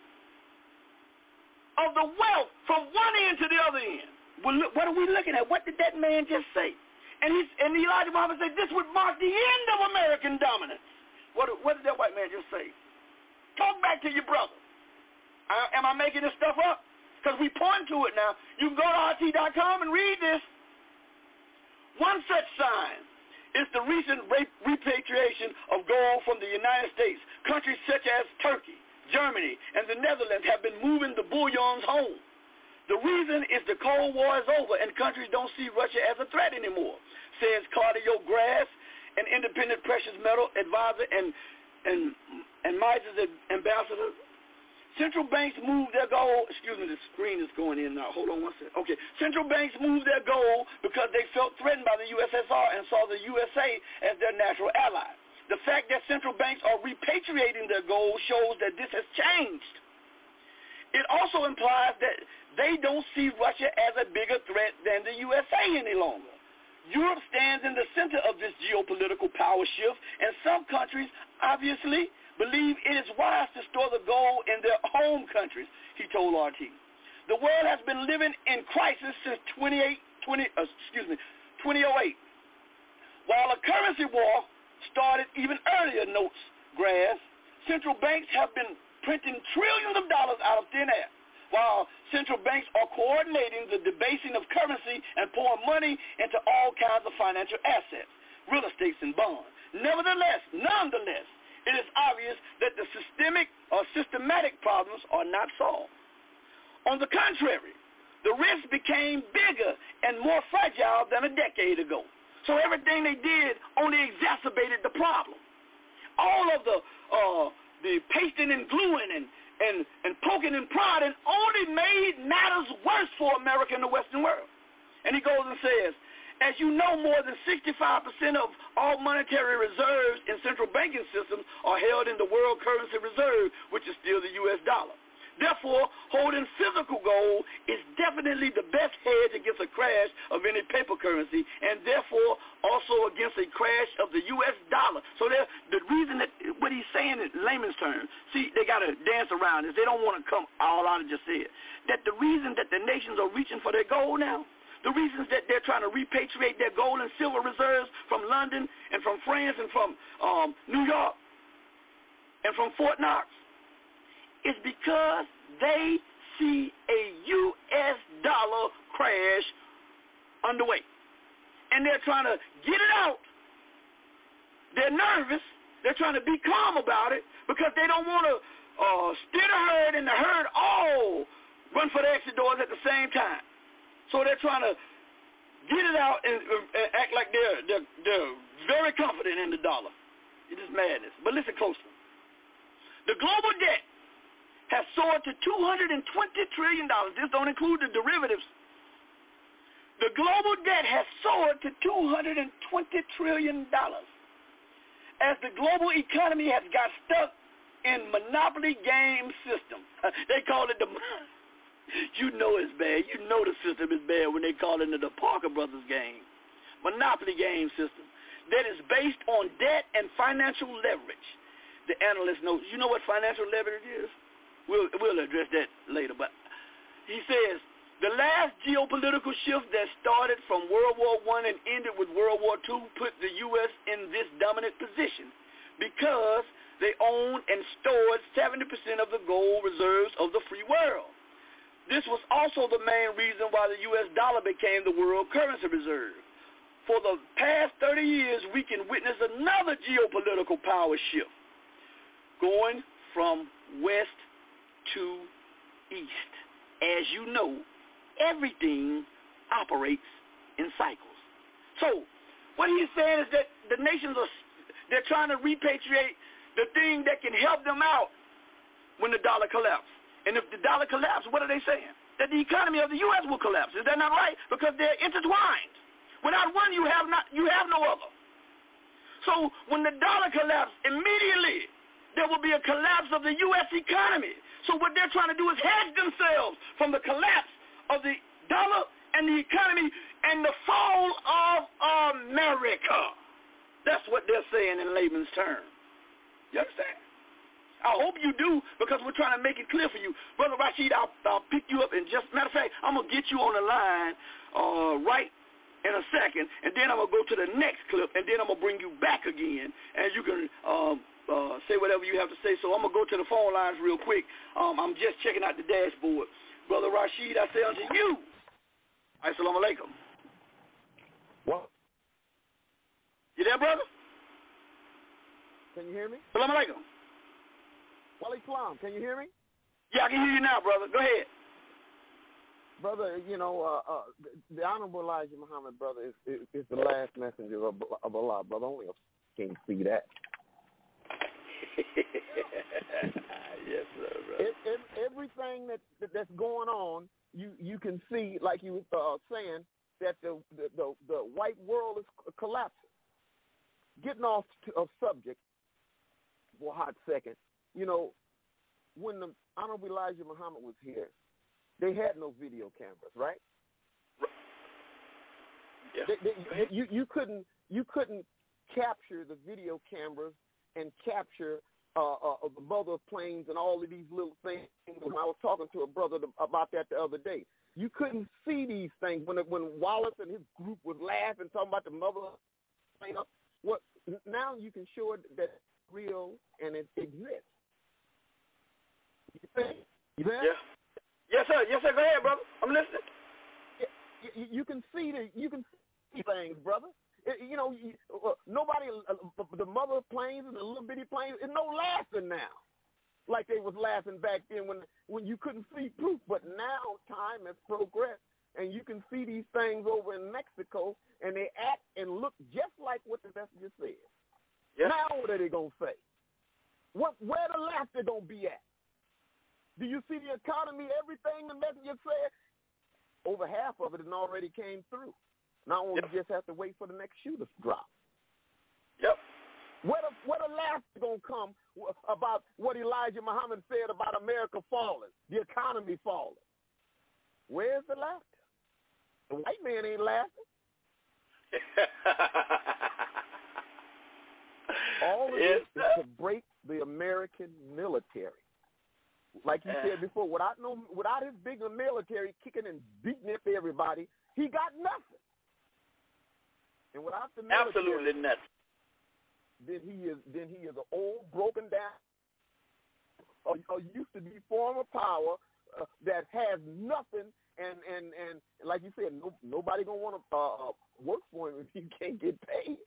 of the wealth from one end to the other end. Well, look, what are we looking at? What did that man just say? And Elijah Muhammad said this would mark the end of American dominance. What did that white man just say? Talk back to your brother. Am I making this stuff up? Because we point to it now. You can go to RT.com and read this. One such sign is the recent repatriation of gold from the United States. Countries such as Turkey, Germany, and the Netherlands have been moving the bullions home. The reason is the Cold War is over and countries don't see Russia as a threat anymore, says Claudio Grass, an independent precious metal advisor and Mises ambassador. Central banks move their gold. Excuse me, the screen is going in now. Hold on one second. Okay. Central banks moved their gold because they felt threatened by the USSR and saw the USA as their natural ally. The fact that central banks are repatriating their gold shows that this has changed. It also implies that they don't see Russia as a bigger threat than the USA any longer. Europe stands in the center of this geopolitical power shift, and some countries obviously believe it is wise to store the gold in their home countries, he told RT. The world has been living in crisis since 2008. While a currency war started even earlier, notes Grass, central banks have been printing trillions of dollars out of thin air, while central banks are coordinating the debasing of currency and pouring money into all kinds of financial assets, real estate and bonds. Nonetheless, it is obvious that the systematic problems are not solved. On the contrary, the risk became bigger and more fragile than a decade ago. So everything they did only exacerbated the problem. All of the pasting and gluing and poking and prodding only made matters worse for America and the Western world. And he goes and says, as you know, more than 65% of all monetary reserves in central banking systems are held in the world currency reserve, which is still the U.S. dollar. Therefore, holding physical gold is definitely the best hedge against a crash of any paper currency, and therefore also against a crash of the U.S. dollar. So the reason that what he's saying in layman's terms, see, they got to dance around this. They don't want to come all out and just say it. That the reason that the nations are reaching for their gold now, the reasons that they're trying to repatriate their gold and silver reserves from London and from France and from New York and from Fort Knox is because they see a U.S. dollar crash underway. And they're trying to get it out. They're nervous. They're trying to be calm about it because they don't want to steer the herd and the herd all run for the exit doors at the same time. So they're trying to get it out and act like they're very confident in the dollar. It is madness. But listen closely. The global debt has soared to $220 trillion. This don't include the derivatives. The global debt has soared to $220 trillion as the global economy has got stuck in monopoly game system. They call it the, you know it's bad. You know the system is bad when they call it the Parker Brothers game. Monopoly game system that is based on debt and financial leverage. The analyst knows. You know what financial leverage is? We'll address that later. But he says, the last geopolitical shift that started from World War I and ended with World War II put the U.S. in this dominant position because they owned and stored 70% of the gold reserves of the free world. This was also the main reason why the U.S. dollar became the world currency reserve. For the past 30 years, we can witness another geopolitical power shift, going from west to east. As you know, everything operates in cycles. So what he's saying is that the nations they're trying to repatriate the thing that can help them out when the dollar collapses. And if the dollar collapses, what are they saying? That the economy of the U.S. will collapse. Is that not right? Because they're intertwined. Without one, you have no other. So when the dollar collapses, immediately there will be a collapse of the U.S. economy. So what they're trying to do is hedge themselves from the collapse of the dollar and the economy and the fall of America. That's what they're saying in layman's terms. You understand? I hope you do, because we're trying to make it clear for you. Brother Rashid, I'll pick you up in just, matter of fact, I'm going to get you on the line right in a second, and then I'm going to go to the next clip, and then I'm going to bring you back again, and you can say whatever you have to say. So I'm going to go to the phone lines real quick. I'm just checking out the dashboard. Brother Rashid, I say unto you, assalamu alaikum. What? You there, brother? Can you hear me? Assalamu alaikum. Waalaikum. Can you hear me? Yeah, I can hear you now, brother. Go ahead. Brother, you know, the Honorable Elijah Muhammad, brother, is the last messenger of Allah, brother. Only a can't see that. Yes, sir, brother. Everything that's going on, you can see, like you were saying, that the white world is collapsing. Getting off of subject for a hot second, you know, when the Honorable Elijah Muhammad was here, they had no video cameras, right? Yeah. You couldn't capture the video cameras and capture the mother planes and all of these little things. I was talking to a brother about that the other day. You couldn't see these things when Wallace and his group was laughing, talking about the mother plane. What now you can show it that it's real and it exists. You there? Yeah. Yes, sir. Yes, sir. Go ahead, brother. I'm listening. You can see things, brother. You know, nobody, the mother planes and the little bitty planes, it's no laughing now, like they was laughing back then when you couldn't see proof. But now time has progressed, and you can see these things over in Mexico, and they act and look just like what the messenger said. Yeah. Now what are they gonna say? Where the laughter gonna be at? Do you see the economy, everything the messenger said? Over half of it already came through. Now we just have to wait for the next shoe to drop. Yep. Where the laughter going to come about what Elijah Muhammad said about America falling, the economy falling? Where's the laughter? The white man ain't laughing. All of this is to break the American military. Like you said before, without his big military kicking and beating up everybody, he got nothing. And without the military, absolutely nothing. Then he is an old, broken down, or used to be form of power that has nothing, and like you said, nobody gonna want to work for him if he can't get paid.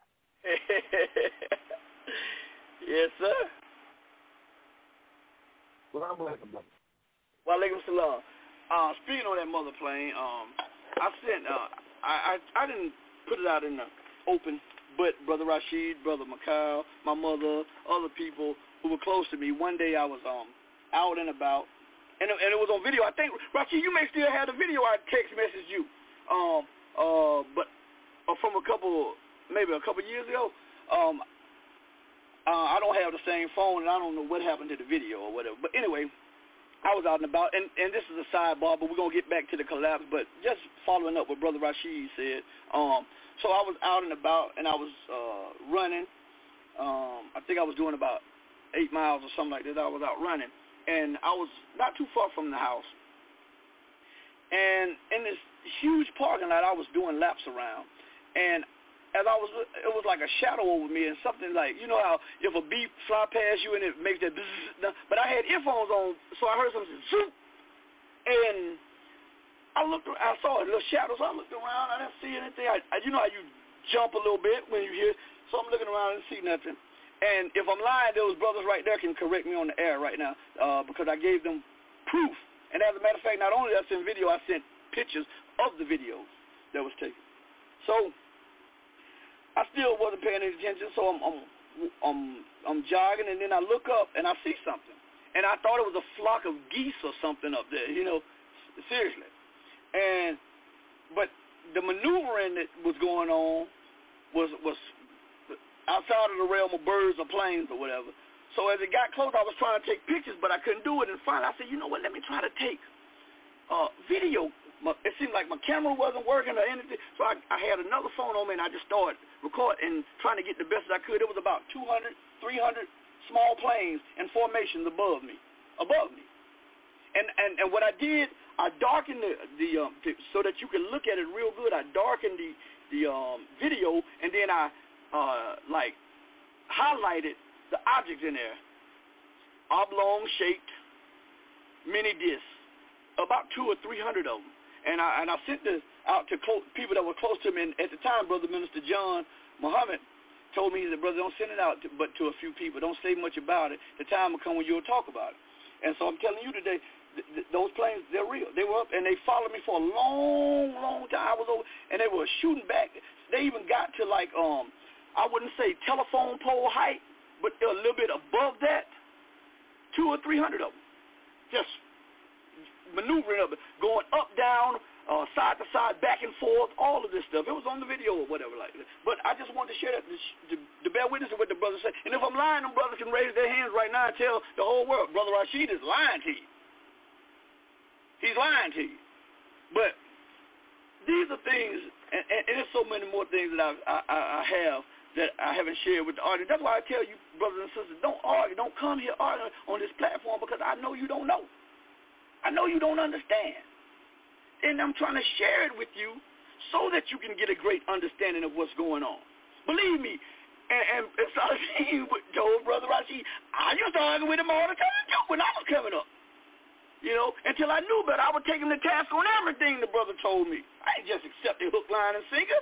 Yes, sir. Well, Walaikum salam. Speaking on that mother plane, I sent. I didn't put it out in the open, but Brother Rashid, Brother Mikhail, my mother, other people who were close to me. One day I was out and about, and it was on video. I think, Rashid, you may still have the video. I text messaged you, but from maybe a couple years ago. I don't have the same phone, and I don't know what happened to the video or whatever. But anyway, I was out and about, and this is a sidebar, but we're going to get back to the collapse. But just following up what Brother Rashid said, so I was out and about, and I was running. I think I was doing about 8 miles or something like that. I was out running, and I was not too far from the house. And in this huge parking lot, I was doing laps around, and as it was like a shadow over me, and something like, you know how if a bee fly past you and it makes that bzzz, but I had earphones on, so I heard something zoop, and I saw a little shadow, so I looked around, I didn't see anything. You know how you jump a little bit when you hear, so I'm looking around and see nothing. And if I'm lying, those brothers right there can correct me on the air right now, because I gave them proof. And as a matter of fact, not only did I send video, I sent pictures of the videos that was taken. So I still wasn't paying any attention, so I'm jogging, and then I look up and I see something, and I thought it was a flock of geese or something up there, seriously. But the maneuvering that was going on was outside of the realm of birds or planes or whatever. So as it got close, I was trying to take pictures, but I couldn't do it. And finally, I said, you know what? Let me try to take video. It seemed like my camera wasn't working or anything, so I had another phone on me, and I just started recording and trying to get the best I could. It was about 200, 300 small planes in formations above me. And what I did, I darkened the so that you can look at it real good. I darkened the video, and then I highlighted the objects in there, oblong-shaped mini discs, about 200 or 300 of them. And I sent this out to people that were close to me. And at the time, Brother Minister John Muhammad told me, he said, brother, don't send it out but to a few people. Don't say much about it. The time will come when you'll talk about it. And so I'm telling you today, those planes, they're real. They were up, and they followed me for a long, long time. I was over, and they were shooting back. They even got to, like, I wouldn't say telephone pole height, but a little bit above that, 200 or 300 of them. Just maneuvering up, going up, down, side to side, back and forth, all of this stuff. It was on the video or whatever like that. But I just wanted to share that, to bear witness to what the brothers say. And if I'm lying, them brothers can raise their hands right now and tell the whole world, Brother Rashid is lying to you. He's lying to you. But these are things, and there's so many more things that I have that I haven't shared with the audience. That's why I tell you, brothers and sisters, don't argue. Don't come here arguing on this platform, because I know you don't know. I know you don't understand. And I'm trying to share it with you so that you can get a great understanding of what's going on. Believe me, and Salafi told Brother Rashid, I used to argue with him all the time too when I was coming up. Until I knew better, I would take him to task on everything the brother told me. I didn't just accept the hook, line, and sinker.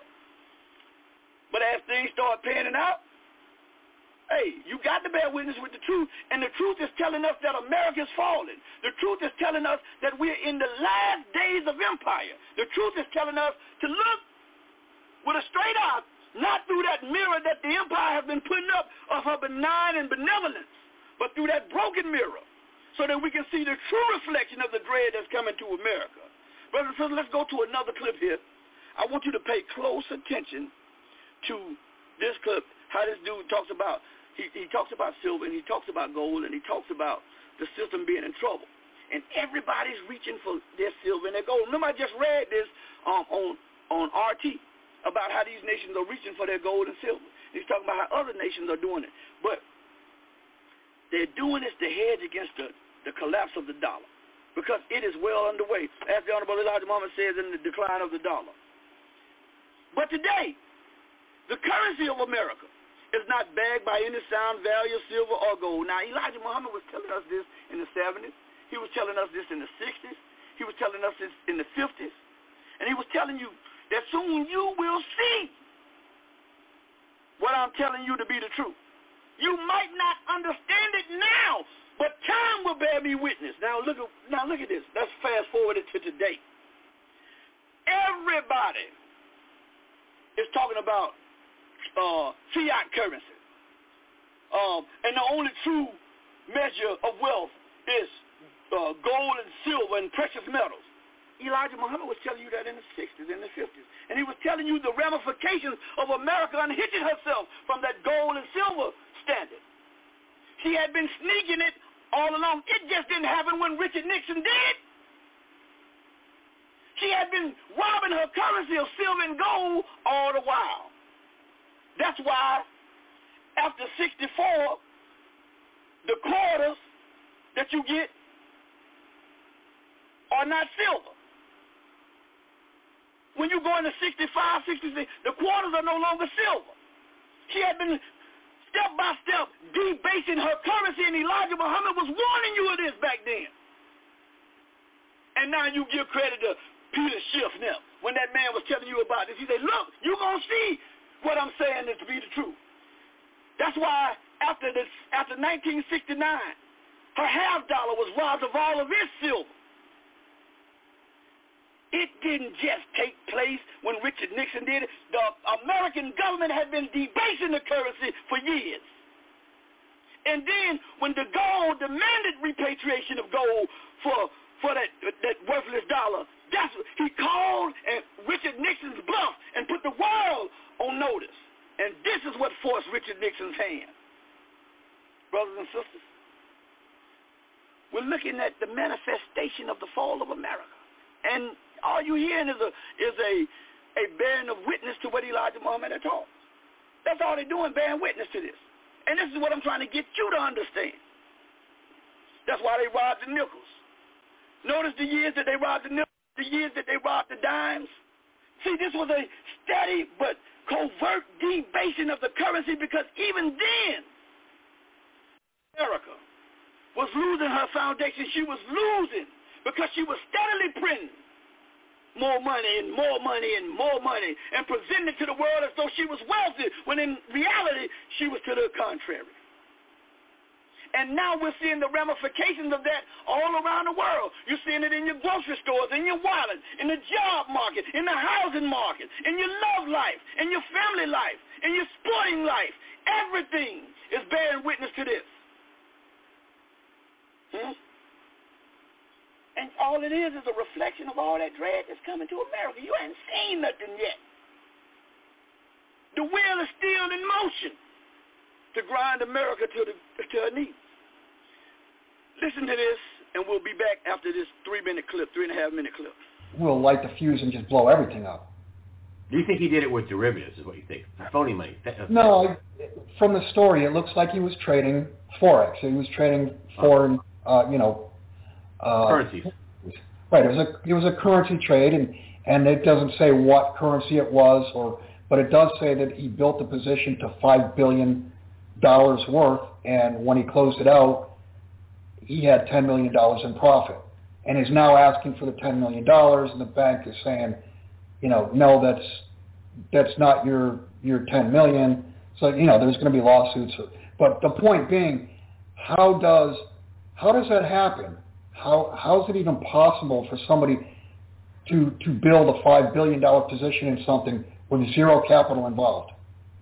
But as things start panning out, hey, you got to bear witness with the truth, and the truth is telling us that America's falling. The truth is telling us that we're in the last days of empire. The truth is telling us to look with a straight eye, not through that mirror that the empire has been putting up of her benign and benevolence, but through that broken mirror, so that we can see the true reflection of the dread that's coming to America. Brothers and sisters, let's go to another clip here. I want you to pay close attention to this clip, how this dude talks about, he talks about silver, and he talks about gold, and he talks about the system being in trouble. And everybody's reaching for their silver and their gold. Remember, I just read this on RT about how these nations are reaching for their gold and silver. He's talking about how other nations are doing it. But they're doing this to hedge against the collapse of the dollar, because it is well underway, as the Honorable Elijah Muhammad says, in the decline of the dollar. But today, the currency of America is not backed by any sound value of silver or gold. Now, Elijah Muhammad was telling us this in the 70s. He was telling us this in the 60s. He was telling us this in the 50s. And he was telling you that soon you will see what I'm telling you to be the truth. You might not understand it now, but time will bear me witness. Now look at this. Let's fast forward it to today. Everybody is talking about fiat currency. And the only true measure of wealth is gold and silver and precious metals. Elijah Muhammad was telling you that in the 60s, in the 50s. And he was telling you the ramifications of America unhitching herself from that gold and silver standard. She had been sneaking it all along. It just didn't happen when Richard Nixon did. She had been robbing her currency of silver and gold all the while. That's why after 64, the quarters that you get are not silver. When you go into 65, 66, the quarters are no longer silver. She had been step by step debasing her currency, and Elijah Muhammad was warning you of this back then. And now you give credit to Peter Schiff now. When that man was telling you about this, he said, look, you're going to see what I'm saying is to be the truth. That's why after 1969, her half dollar was robbed of all of its silver. It didn't just take place when Richard Nixon did it. The American government had been debasing the currency for years. And then when de Gaulle demanded repatriation of gold for that worthless dollar, that's what he called and Richard Nixon's bluff and put the world on notice. And this is what forced Richard Nixon's hand. Brothers and sisters, we're looking at the manifestation of the fall of America. And all you're hearing is a bearing of witness to what Elijah Muhammad had taught. That's all they're doing, bearing witness to this. And this is what I'm trying to get you to understand. That's why they robbed the nickels. Notice the years that they robbed the nickels, the years that they robbed the dimes. See, this was a steady but covert debasing of the currency, because even then, America was losing her foundation. She was losing because she was steadily printing more money and more money and more money and presenting it to the world as though she was wealthy, when in reality she was to the contrary. And now we're seeing the ramifications of that all around the world. You're seeing it in your grocery stores, in your wallet, in the job market, in the housing market, in your love life, in your family life, in your sporting life. Everything is bearing witness to this. And all it is a reflection of all that dread that's coming to America. You ain't seen nothing yet. The wheel is still in motion to grind America to her knees. Listen to this, and we'll be back after this 3.5-minute clip. We'll light the fuse and just blow everything up. Do you think he did it with derivatives, is what you think? Phony money? No, from the story, it looks like he was trading Forex. He was trading foreign, currencies. Right. It was a currency trade, and it doesn't say what currency it was, but it does say that he built the position to $5 billion worth, and when he closed it out, he had $10 million in profit, and is now asking for the $10 million, and the bank is saying, no, that's not your $10 million. So there's going to be lawsuits. But the point being, how does that happen? How is it even possible for somebody to build a $5 billion position in something with zero capital involved?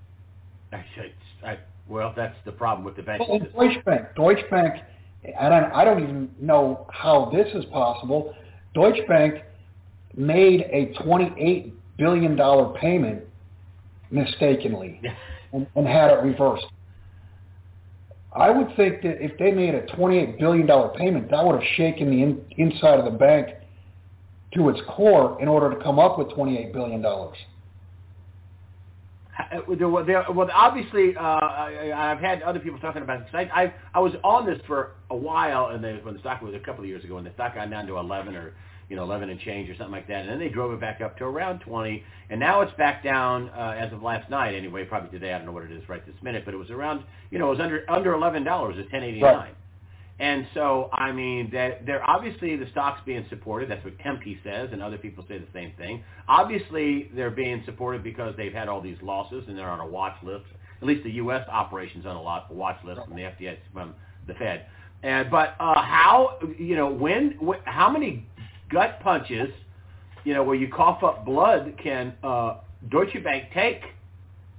Well, that's the problem with the bank. Well, Deutsche Bank, I don't even know how this is possible. Deutsche Bank made a $28 billion payment mistakenly and had it reversed. I would think that if they made a $28 billion payment, that would have shaken the inside of the bank to its core in order to come up with $28 billion. Well, obviously, I've had other people talking about it. I was on this for a while, and when the stock was a couple of years ago, and the stock got down to 11 or 11 and change or something like that, and then they drove it back up to around 20, and now it's back down as of last night anyway. Probably today, I don't know what it is right this minute, but it was around, it was under $11 at $10.89. Right. And so, I mean, they're obviously the stock's being supported. That's what Temke says, and other people say the same thing. Obviously, they're being supported because they've had all these losses, and they're on a watch list. At least the U.S. operations on a watch list from the FDIC, from the Fed. But how many gut punches, where you cough up blood, can Deutsche Bank take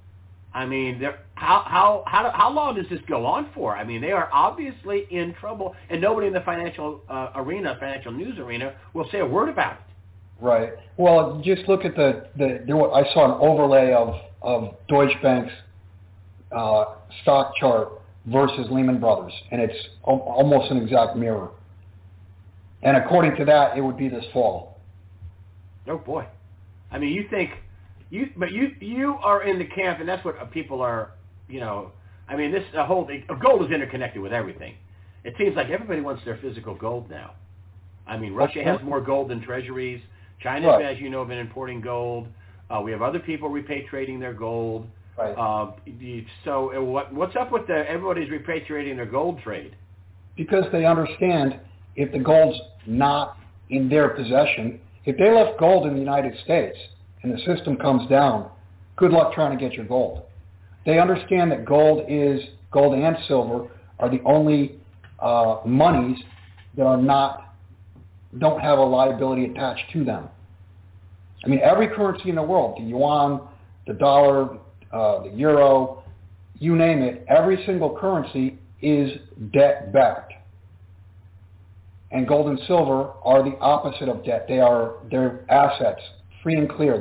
I mean, how long does this go on for? I mean, they are obviously in trouble, and nobody in the financial financial news arena, will say a word about it. Right. Well, just look at I saw an overlay of Deutsche Bank's stock chart versus Lehman Brothers, and it's almost an exact mirror. And according to that, it would be this fall. Oh boy! I mean, you are in the camp, and that's what people are. I mean, this whole thing, gold is interconnected with everything. It seems like everybody wants their physical gold now. I mean, Russia has more gold than treasuries. China, right. as you know, been importing gold. We have other people repatriating their gold. Right. So what's up with everybody's repatriating their gold trade? Because they understand if the gold's not in their possession, if they left gold in the United States and the system comes down, good luck trying to get your gold. They understand that gold and silver are the only monies that don't have a liability attached to them. I mean, every currency in the world, the yuan, the dollar, the euro, you name it, every single currency is debt-backed. And gold and silver are the opposite of debt. They're assets, free and clear.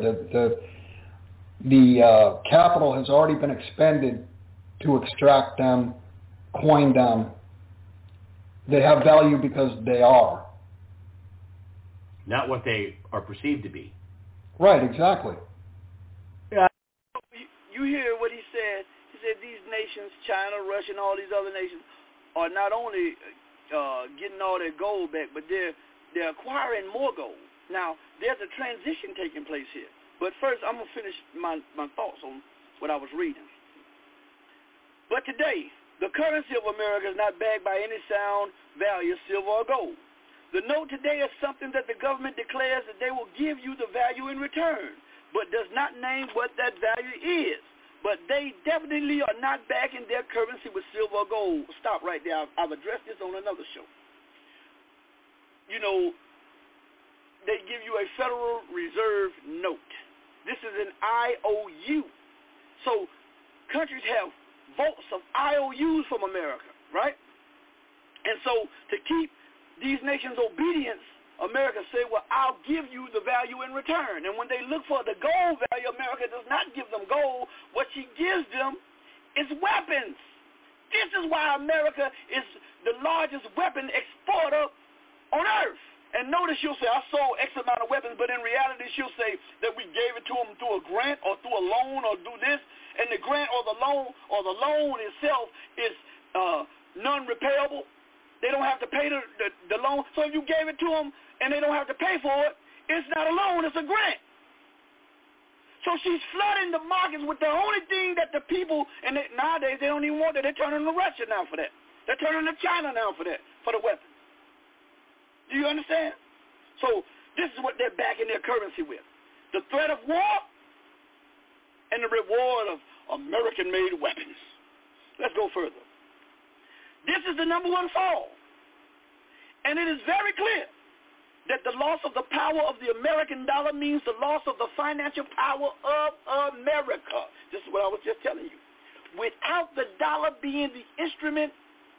The capital has already been expended to extract them, coin them. They have value because they are. Not what they are perceived to be. Right, exactly. Yeah. You hear what he said. He said these nations, China, Russia, and all these other nations, are not only getting all their gold back, but they're acquiring more gold. Now, there's a transition taking place here. But first, I'm going to finish my thoughts on what I was reading. But today, the currency of America is not backed by any sound value, silver or gold. The note today is something that the government declares that they will give you the value in return, but does not name what that value is. But they definitely are not backing their currency with silver or gold. Stop right there. I've addressed this on another show. They give you a Federal Reserve note. This is an IOU. So countries have vaults of IOUs from America, right? And so to keep these nations' obedience, America say, well, I'll give you the value in return. And when they look for the gold value, America does not give them gold. What she gives them is weapons. This is why America is the largest weapon exporter on earth. And notice she'll say, I sold X amount of weapons, but in reality she'll say that we gave it to them through a grant or through a loan or do this. And the grant or the loan itself is non-repayable. They don't have to pay the loan. So if you gave it to them and they don't have to pay for it, it's not a loan, it's a grant. So she's flooding the markets with the only thing that the people, and nowadays they don't even want that. They're turning to Russia now for that. They're turning to China now for that, for the weapons. Do you understand? So this is what they're backing their currency with. The threat of war and the reward of American-made weapons. Let's go further. This is the number one fall. And it is very clear that the loss of the power of the American dollar means the loss of the financial power of America. This is what I was just telling you. Without the dollar being the instrument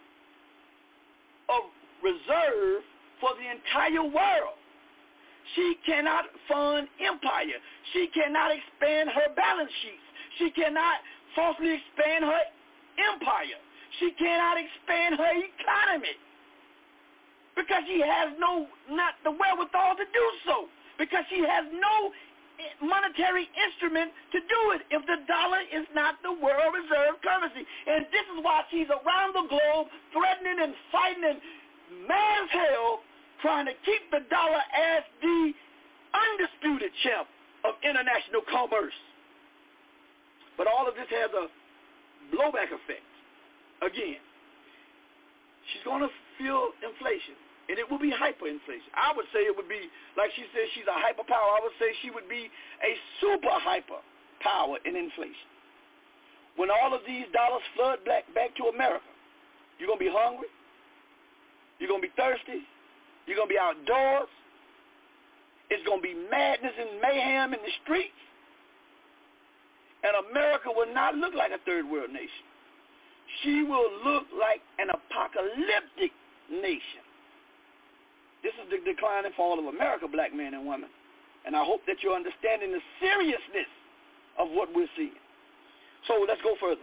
of reserve for the entire world, she cannot fund empire. She cannot expand her balance sheets. She cannot falsely expand her empire. She cannot expand her economy because she has not the wherewithal to do so, because she has no monetary instrument to do it if the dollar is not the world reserve currency. And this is why she's around the globe threatening and fighting and mad as hell trying to keep the dollar as the undisputed champ of international commerce. But all of this has a blowback effect. Again, she's going to feel inflation, and it will be hyperinflation. I would say it would be, like she says, she's a hyperpower. I would say she would be a super hyperpower in inflation. When all of these dollars flood back to America, you're going to be hungry. You're going to be thirsty. You're going to be outdoors. It's going to be madness and mayhem in the streets. And America will not look like a third world nation. She will look like an apocalyptic nation. This is the decline and fall of America, black men and women. And I hope that you're understanding the seriousness of what we're seeing. So let's go further.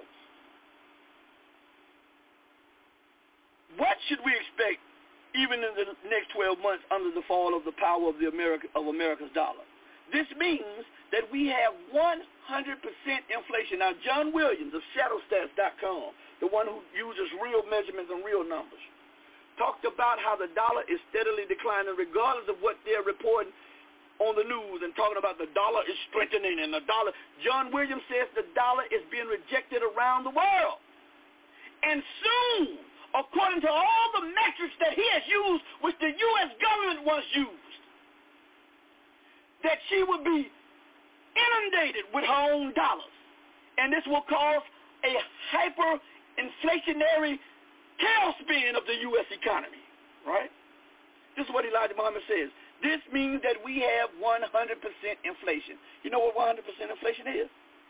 What should we expect even in the next 12 months under the fall of the power of America's dollar? This means that we have 100% inflation. Now, John Williams of ShadowStats.com, the one who uses real measurements and real numbers, talked about how the dollar is steadily declining regardless of what they're reporting on the news and talking about the dollar is strengthening and the dollar. John Williams says the dollar is being rejected around the world. And soon, according to all the metrics that he has used, which the U.S. government once used, that she would be inundated with her own dollars. And this will cause a hyperinflationary tailspin of the U.S. economy, right? This is what Elijah Muhammad says. This means that we have 100% inflation. You know what 100% inflation is?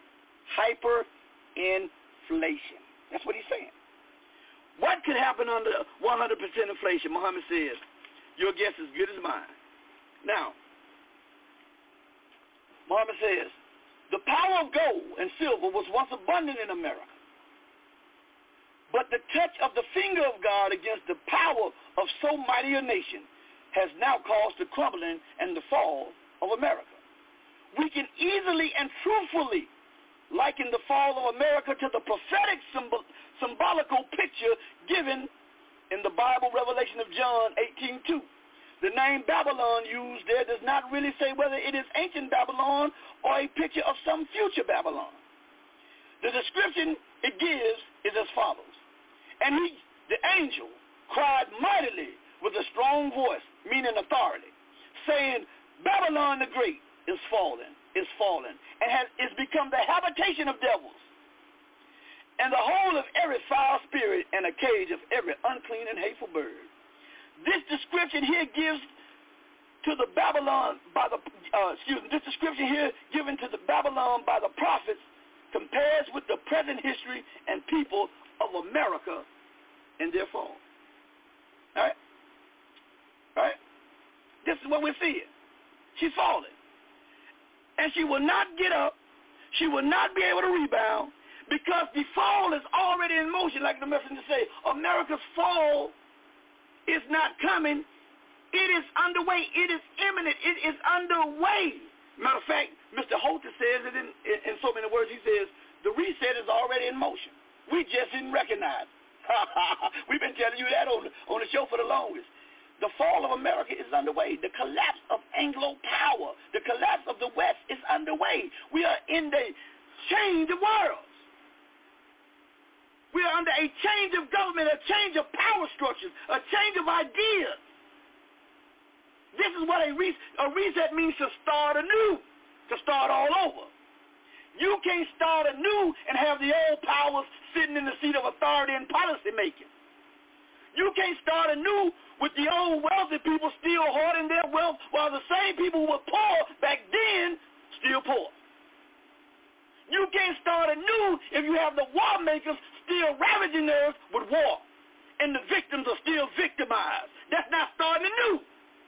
Hyperinflation. That's what he's saying. What could happen under 100% inflation? Muhammad says, your guess is as good as mine. Now, Muhammad says, the power of gold and silver was once abundant in America. But the touch of the finger of God against the power of so mighty a nation has now caused the crumbling and the fall of America. We can easily and truthfully liken the fall of America to the prophetic symbolical picture given in the Bible Revelation of John 18:2. The name Babylon used there does not really say whether it is ancient Babylon or a picture of some future Babylon. The description it gives is as follows. And he, the angel, cried mightily with a strong voice, meaning authority, saying, Babylon the Great is fallen, and is become the habitation of devils, and the hole of every foul spirit, and a cage of every unclean and hateful bird. This description here gives to the Babylon by the this description here given to the Babylon by the prophets compares with the present history and people of America in their fall. All right? All right? This is what we're seeing. She's falling. And she will not get up. She will not be able to rebound because the fall is already in motion, like the messenger say. America's fall is not coming. It is underway. It is imminent. It is underway. Matter of fact, Mr. Holter says it in so many words. He says, the reset is already in motion. We just didn't recognize it. We've been telling you that on the show for the longest. The fall of America is underway. The collapse of Anglo power, the collapse of the West is underway. We are in the change of worlds. We are under a change of government, a change of power structures, a change of ideas. This is what a reset means, to start anew, to start all over. You can't start anew and have the old powers sitting in the seat of authority and policy making. You can't start anew with the old wealthy people still hoarding their wealth while the same people who were poor back then still poor. You can't start anew if you have the war makers still ravaging the earth with war and the victims are still victimized. That's not starting anew.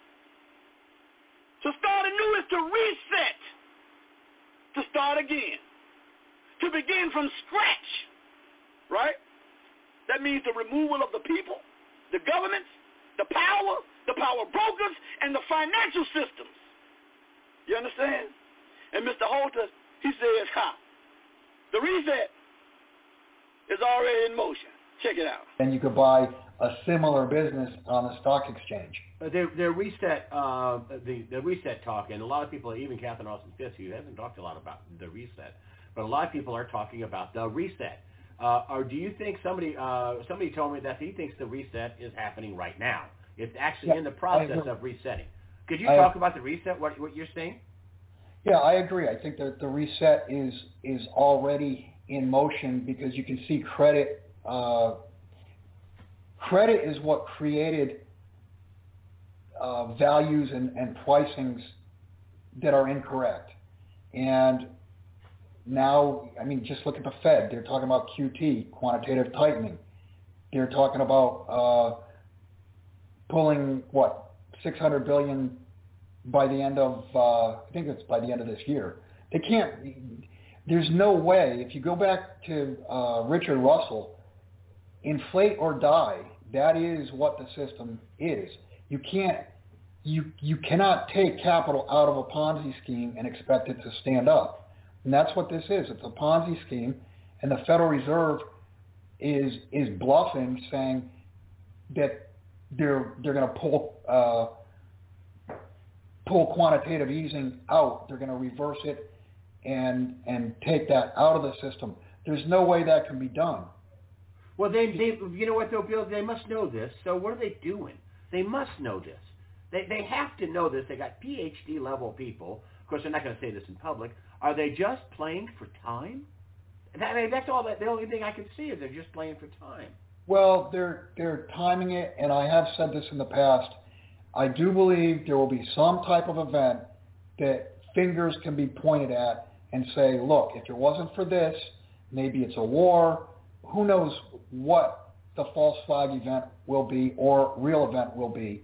To start anew is to reset, to start again, to begin from scratch, right? That means the removal of the people, the governments, the power brokers, and the financial systems. You understand? And Mr. Holter, he says, the reset is already in motion. Check it out. And you could buy a similar business on the stock exchange. The reset, the reset talk, and a lot of people, even Catherine Austin Fitz, who hasn't talked a lot about the reset, but a lot of people are talking about the reset. Or do you think somebody told me that he thinks the reset is happening right now? It's actually in the process of resetting. Could you talk about the reset? What you're saying? Yeah, I agree. I think that the reset is already in motion because you can see credit. Credit is what created values and pricings that are incorrect. And now, I mean, just look at the Fed. They're talking about QT, quantitative tightening. They're talking about pulling, $600 billion by the end of, I think it's by the end of this year. They can't, there's no way, if you go back to Richard Russell, inflate or die, that is what the system is. You cannot take capital out of a Ponzi scheme and expect it to stand up. And that's what this is. It's a Ponzi scheme, and the Federal Reserve is bluffing, saying that they're going to pull quantitative easing out. They're going to reverse it and take that out of the system. There's no way that can be done. Well, they you know what though, Bill? They must know this. So what are they doing? They must know this. They have to know this. They got PhD level people. Of course, they're not going to say this in public. Are they just playing for time? That's all. The only thing I can see is they're just playing for time. Well, they're timing it, and I have said this in the past. I do believe there will be some type of event that fingers can be pointed at and say, look, if it wasn't for this, maybe it's a war. Who knows what the false flag event will be or real event will be.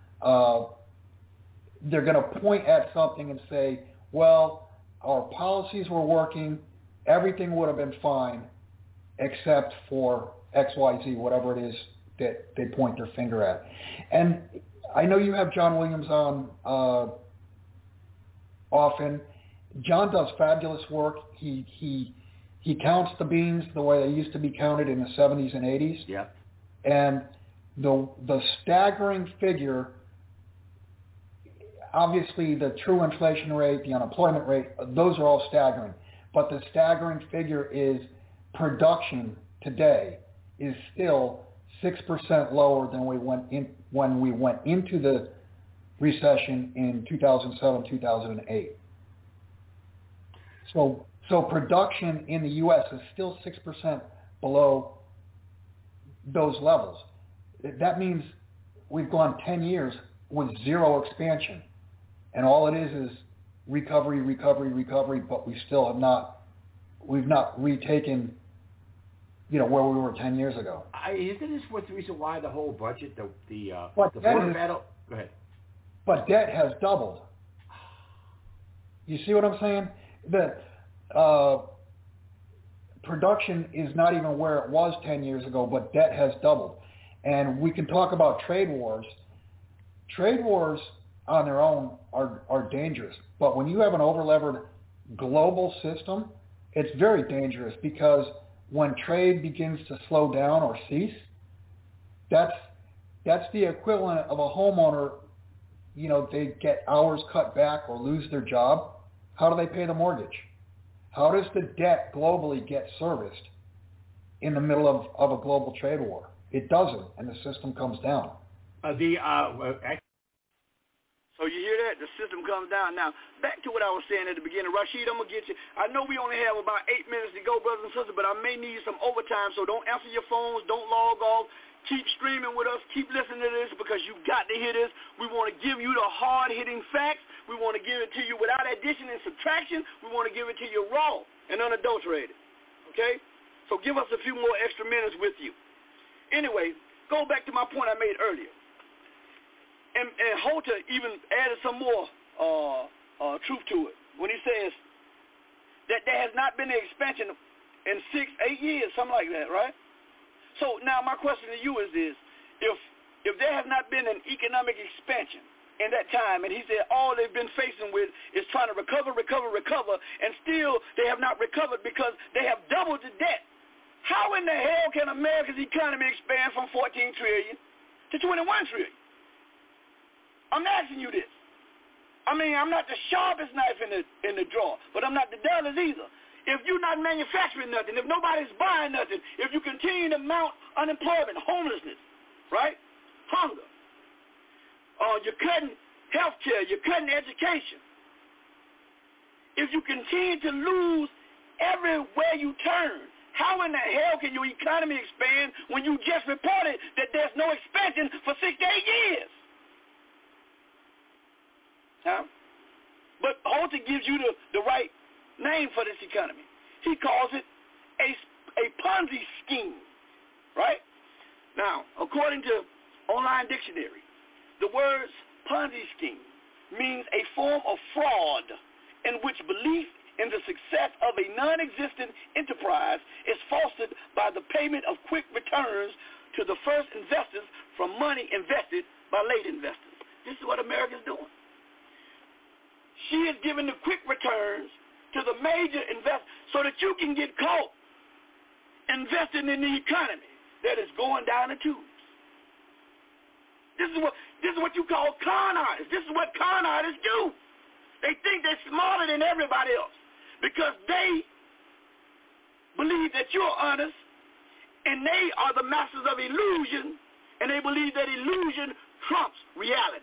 They're going to point at something and say, well, our policies were working, everything would have been fine except for XYZ, whatever it is that they point their finger at. And I know you have John Williams on often. John does fabulous work. He counts the beans the way they used to be counted in the 70s and 80s. Yeah. And the staggering figure, obviously the true inflation rate, the unemployment rate, those are all staggering. But the staggering figure is production today is still 6% lower than when we went into the recession in 2007, 2008. So production in the U.S. is still 6% below those levels. That means we've gone 10 years with zero expansion. And all it is recovery, but we still have we've not retaken, where we were 10 years ago. Isn't this what's the reason why the whole budget, the border battle? Go ahead. But debt has doubled. You see what I'm saying? The production is not even where it was 10 years ago, but debt has doubled. And we can talk about trade wars. Trade wars on their own are dangerous. But when you have an over-levered global system, it's very dangerous because when trade begins to slow down or cease, that's the equivalent of a homeowner, they get hours cut back or lose their job. How do they pay the mortgage? How does the debt globally get serviced in the middle of a global trade war? It doesn't, and the system comes down. So you hear that? The system comes down. Now, back to what I was saying at the beginning. Rashid, I'm going to get you. I know we only have about 8 minutes to go, brothers and sisters, but I may need some overtime, so don't answer your phones. Don't log off. Keep streaming with us. Keep listening to this because you got to hear this. We want to give you the hard-hitting facts. We want to give it to you without addition and subtraction. We want to give it to you raw and unadulterated. Okay? So give us a few more extra minutes with you. Anyway, go back to my point I made earlier. And Holter even added some more truth to it when he says that there has not been an expansion in 6-8 years, something like that, right? So now my question to you is this. If there has not been an economic expansion in that time, and he said all they've been facing with is trying to recover, and still they have not recovered because they have doubled the debt, how in the hell can America's economy expand from 14 trillion to 21 trillion? I'm asking you this. I mean, I'm not the sharpest knife in the drawer, but I'm not the dullest either. If you're not manufacturing nothing, if nobody's buying nothing, if you continue to mount unemployment, homelessness, right, hunger, you're cutting health care, you're cutting education. If you continue to lose everywhere you turn, how in the hell can your economy expand when you just reported that there's no expansion for 6 to 8 years? Huh? But Holter gives you the right name for this economy. He calls it a Ponzi scheme, right? Now, according to Online Dictionary, the words Ponzi scheme means a form of fraud in which belief in the success of a non-existent enterprise is fostered by the payment of quick returns to the first investors from money invested by late investors. This is what America's doing. She is giving the quick returns to the major investors so that you can get caught investing in the economy that is going down the tubes. This is what you call con artists. This is what con artists do. They think they're smarter than everybody else because they believe that you're honest, and they are the masters of illusion, and they believe that illusion trumps reality.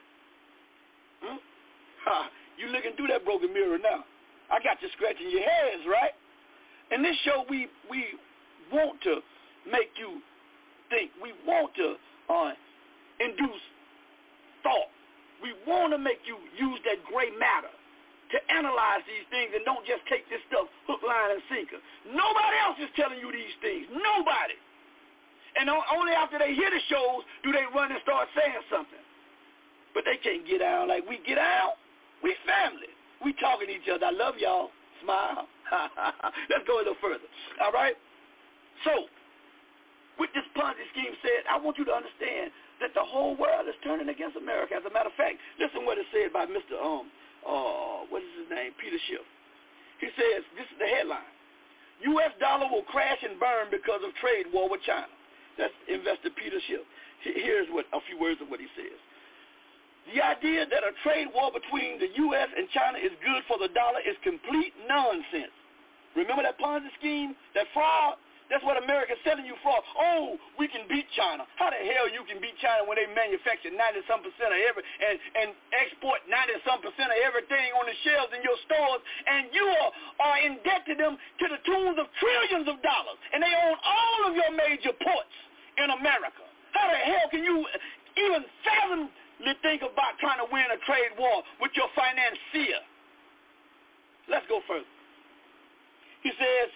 You looking through that broken mirror now. I got you scratching your heads, right? In this show, we want to make you think. We want to induce thought. We want to make you use that gray matter to analyze these things and don't just take this stuff hook, line, and sinker. Nobody else is telling you these things. Nobody. And only after they hear the shows do they run and start saying something. But they can't get out like we get out. We family. We talking to each other. I love y'all. Smile. Let's go a little further. All right? So, with this Ponzi scheme said, I want you to understand that the whole world is turning against America. As a matter of fact, listen what is said by Mr. What is his name? Peter Schiff. He says, this is the headline. U.S. dollar will crash and burn because of trade war with China. That's investor Peter Schiff. Here's a few words of what he says. The idea that a trade war between the U.S. and China is good for the dollar is complete nonsense. Remember that Ponzi scheme, that fraud? That's what America's selling you for. Oh, we can beat China. How the hell you can beat China when they manufacture 90-some% of and export 90-some% of everything on the shelves in your stores, and you are in debt to them to the tunes of trillions of dollars, and they own all of your major ports in America. How the hell can you even fathomly think about trying to win a trade war with your financier? Let's go further. He says,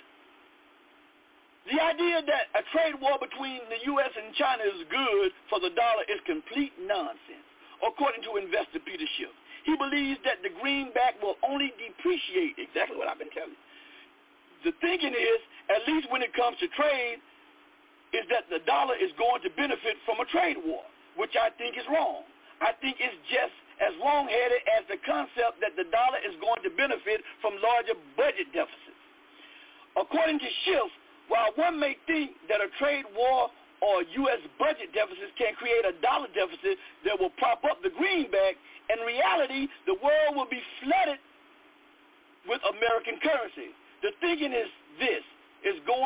the idea that a trade war between the U.S. and China is good for the dollar is complete nonsense, according to investor Peter Schiff. He believes that the greenback will only depreciate, exactly what I've been telling you. The thinking is, at least when it comes to trade, is that the dollar is going to benefit from a trade war, which I think is wrong. I think it's just as wrong-headed as the concept that the dollar is going to benefit from larger budget deficits. According to Schiff, while one may think that a trade war or U.S. budget deficits can create a dollar deficit that will prop up the greenback, in reality, the world will be flooded with American currency. The thinking is this is going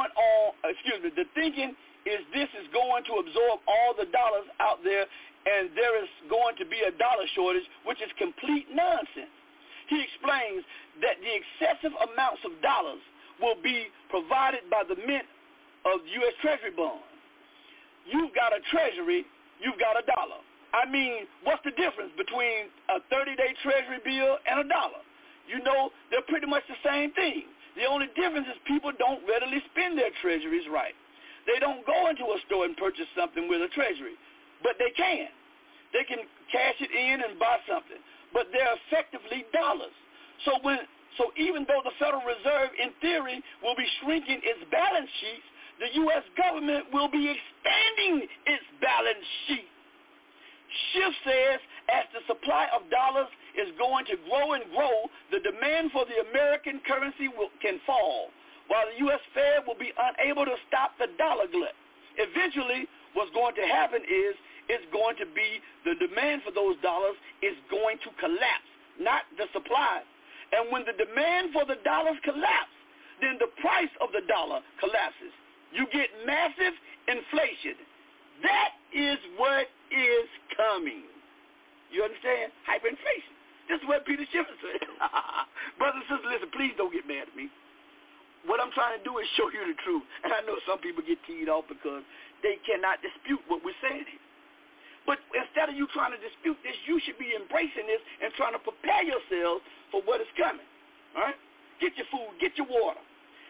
to absorb all the dollars out there, and there is going to be a dollar shortage, which is complete nonsense. He explains that the excessive amounts of dollars will be provided by the mint of U.S. Treasury bonds. You've got a treasury, you've got a dollar. I mean, what's the difference between a 30-day treasury bill and a dollar? You know, they're pretty much the same thing. The only difference is people don't readily spend their treasuries right. They don't go into a store and purchase something with a treasury, but they can. They can cash it in and buy something, but they're effectively dollars. So even though the Federal Reserve, in theory, will be shrinking its balance sheets, the U.S. government will be expanding its balance sheet. Schiff says as the supply of dollars is going to grow and grow, the demand for the American currency can fall, while the U.S. Fed will be unable to stop the dollar glut. Eventually, what's going to happen is it's going to be the demand for those dollars is going to collapse, not the supply. And when the demand for the dollars collapse, then the price of the dollar collapses. You get massive inflation. That is what is coming. You understand? Hyperinflation. This is what Peter Schiff said. Brothers and sisters, listen, please don't get mad at me. What I'm trying to do is show you the truth. And I know some people get teed off because they cannot dispute what we're saying here. But instead of you trying to dispute this, you should be embracing this and trying to prepare yourselves for what is coming. All right? Get your food, get your water.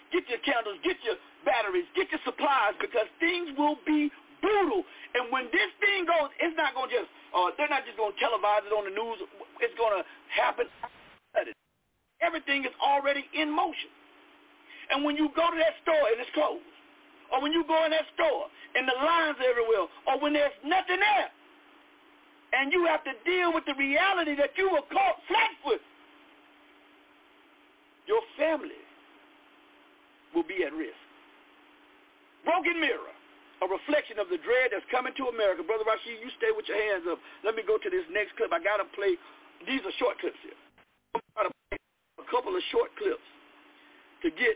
get your candles, get your batteries, get your supplies, because things will be brutal. And when this thing goes, it's not going to just, they're not just going to televise it on the news. It's going to happen. Everything is already in motion. And when you go to that store and it's closed, or when you go in that store and the lines are everywhere, or when there's nothing there, and you have to deal with the reality that you were caught flat-footed, your family will be at risk. Broken mirror, a reflection of the dread that's coming to America. Brother Rashid, you stay with your hands up. Let me go to this next clip. I got to play. These are short clips here. I'm going to play a couple of short clips to get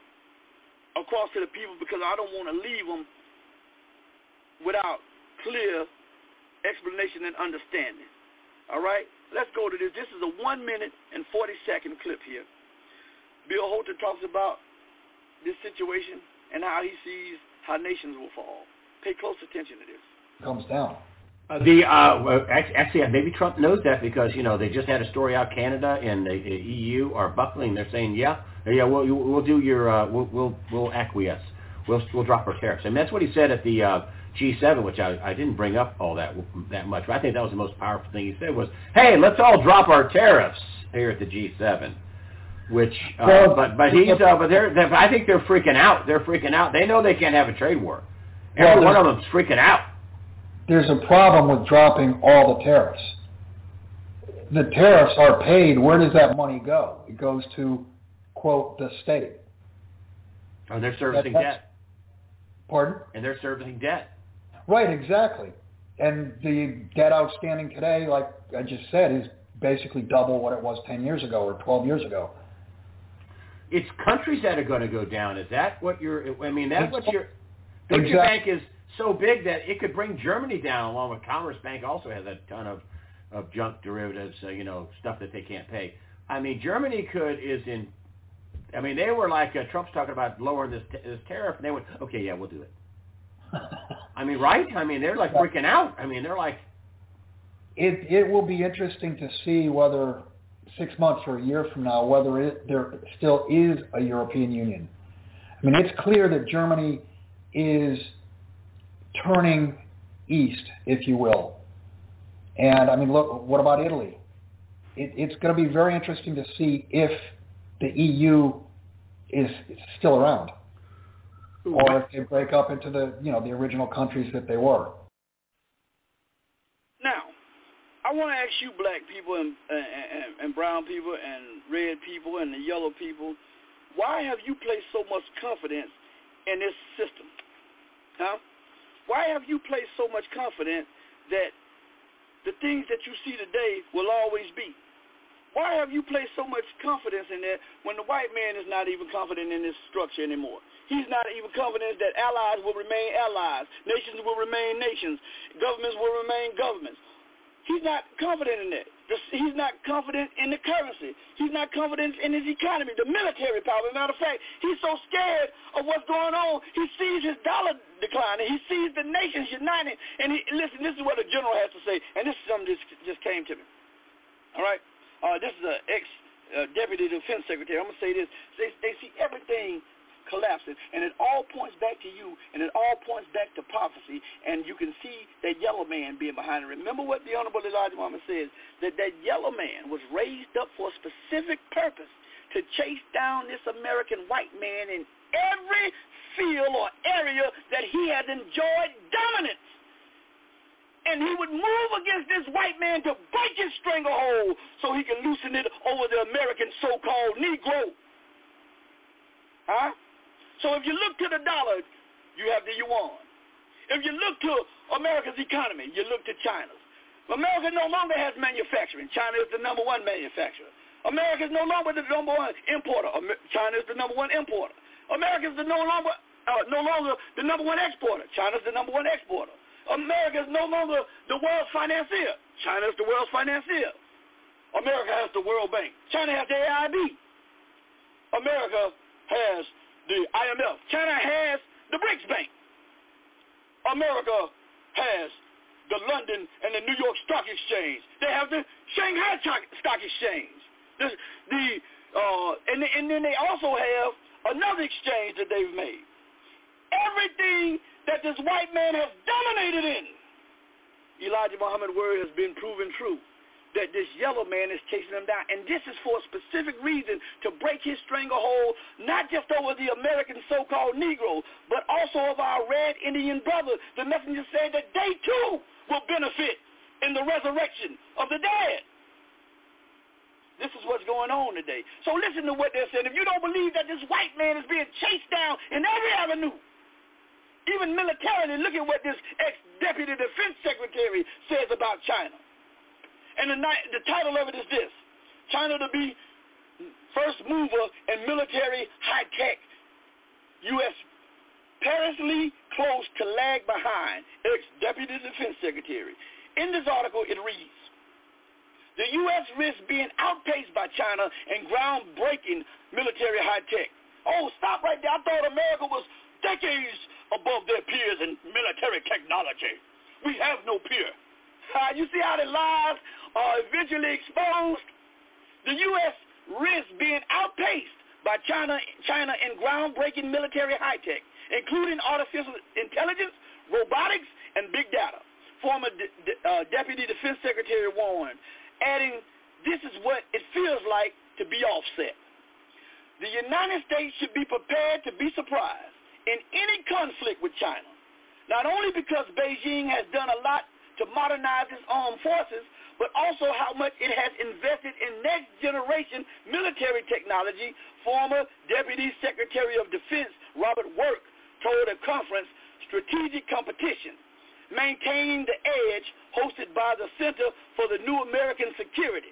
across to the people, because I don't want to leave them without clear explanation and understanding. All right? Let's go to this. This is a 1 minute and 40-second clip here. Bill Holter talks about this situation and how he sees how nations will fall. Pay close attention to this. Comes down. Actually, maybe Trump knows that, because they just had a story out. Canada and the EU are buckling. They're saying, we'll do your we'll acquiesce. We'll drop our tariffs. And that's what he said at the G7, which I didn't bring up all that much. But I think that was the most powerful thing he said was, "Hey, let's all drop our tariffs here at the G7." Which, but I think they're freaking out. They're freaking out. They know they can't have a trade war. Every one of them's freaking out. There's a problem with dropping all the tariffs. The tariffs are paid. Where does that money go? It goes to, quote, the state. And they're servicing debt. Pardon? And they're servicing debt. Right, exactly. And the debt outstanding today, like I just said, is basically double what it was 10 years ago or 12 years ago. It's countries that are going to go down. Is that what that's what your Deutsche Exactly. Bank is so big that it could bring Germany down, along with Commerce Bank also has a ton of junk derivatives, stuff that they can't pay. Germany they were like, Trump's talking about lowering this tariff, and they went, okay, yeah, we'll do it. Right? They're like freaking out. They're like... It will be interesting to see whether 6 months or a year from now, whether there still is a European Union. It's clear that Germany is turning east, if you will. And, look, what about Italy? It's going to be very interesting to see if the EU is still around, or if they break up into the original countries that they were. Now, I want to ask you, black people and brown people and red people and the yellow people, why have you placed so much confidence in this system? Huh? Why have you placed so much confidence that the things that you see today will always be? Why have you placed so much confidence in that when the white man is not even confident in this structure anymore? He's not even confident that allies will remain allies, nations will remain nations, governments will remain governments. He's not confident in that. He's not confident in the currency. He's not confident in his economy, the military power. As a matter of fact, he's so scared of what's going on, he sees his dollar declining. He sees the nations uniting. And listen, this is what the general has to say, and this is something that just came to me. All right? This is an ex-deputy defense secretary. I'm going to say this. They see everything collapsing, and it all points back to you, and it all points back to prophecy, and you can see that yellow man being behind it. Remember what the Honorable Elijah Muhammad says, that yellow man was raised up for a specific purpose, to chase down this American white man in every field or area that he has enjoyed dominance. And he would move against this white man to break his stranglehold so he can loosen it over the American so-called Negro. Huh? So if you look to the dollar, you have the yuan. If you look to America's economy, you look to China's. America no longer has manufacturing. China is the number one manufacturer. America is no longer the number one importer. China is the number one importer. America is no longer the number one exporter. China is the number one exporter. America is no longer the world's financier. China is the world's financier. America has the World Bank. China has the AIB. America has the IMF. China has the BRICS Bank. America has the London and the New York Stock Exchange. They have the Shanghai Stock Exchange. And then they also have Another exchange that they've made. Everything that this white man has dominated in, Elijah Muhammad's word has been proven true, that this yellow man is chasing him down. And this is for a specific reason, to break his stranglehold, not just over the American so-called Negro, but also of our red Indian brothers. The messenger said that they too will benefit in the resurrection of the dead. This is what's going on today. So listen to what they're saying. If you don't believe that this white man is being chased down in every avenue, even militarily, look at what this ex-deputy defense secretary says about China. And the title of it is this: China to be first mover in military high-tech, U.S. perilously close to lag behind, ex-deputy defense secretary. In this article, it reads, the U.S. risks being outpaced by China in groundbreaking military high-tech. Oh, stop right there. I thought America was decades above their peers in military technology. We have no peer. You see how the lies are eventually exposed? The U.S. risks being outpaced by China in groundbreaking military high-tech, including artificial intelligence, robotics, and big data. Former Deputy Defense Secretary warned, adding, this is what it feels like to be offset. The United States should be prepared to be surprised in any conflict with China, not only because Beijing has done a lot to modernize its armed forces, but also how much it has invested in next-generation military technology. Former Deputy Secretary of Defense Robert Work told a conference, Strategic Competition, Maintaining the Edge, hosted by the Center for the New American Security.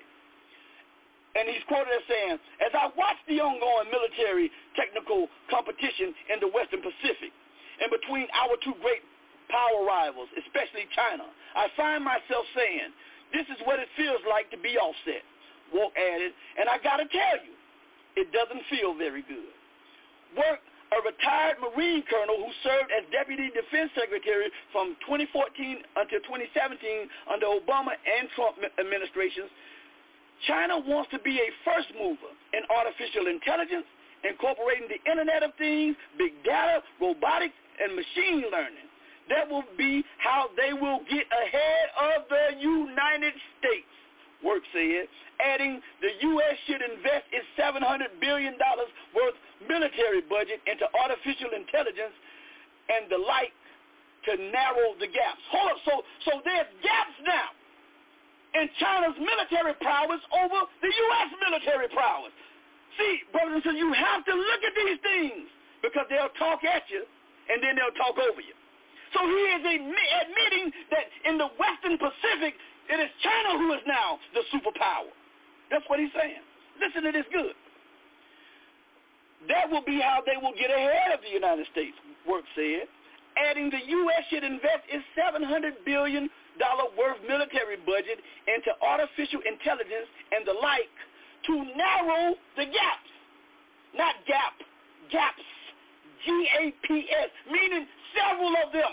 And he's quoted as saying, as I watch the ongoing military technical competition in the Western Pacific and between our two great power rivals, especially China, I find myself saying, this is what it feels like to be offset. Work added, and I got to tell you, it doesn't feel very good. Work, a retired Marine colonel who served as Deputy Defense Secretary from 2014 until 2017 under Obama and Trump administrations, China wants to be a first mover in artificial intelligence, incorporating the Internet of Things, big data, robotics, and machine learning. That will be how they will get ahead of the United States, Work said, adding the U.S. should invest its $700 billion worth military budget into artificial intelligence and the like to narrow the gaps. Hold up, so there's gaps now in China's military prowess over the U.S. military prowess. See, brothers and sisters, you have to look at these things because they'll talk at you and then they'll talk over you. So he is admitting that in the Western Pacific, it is China who is now the superpower. That's what he's saying. Listen to this good. That will be how they will get ahead of the United States, Work said, adding the U.S. should invest its $700 billion worth military budget into artificial intelligence and the like to narrow the gaps. Not gap, gaps, G-A-P-S, meaning several of them.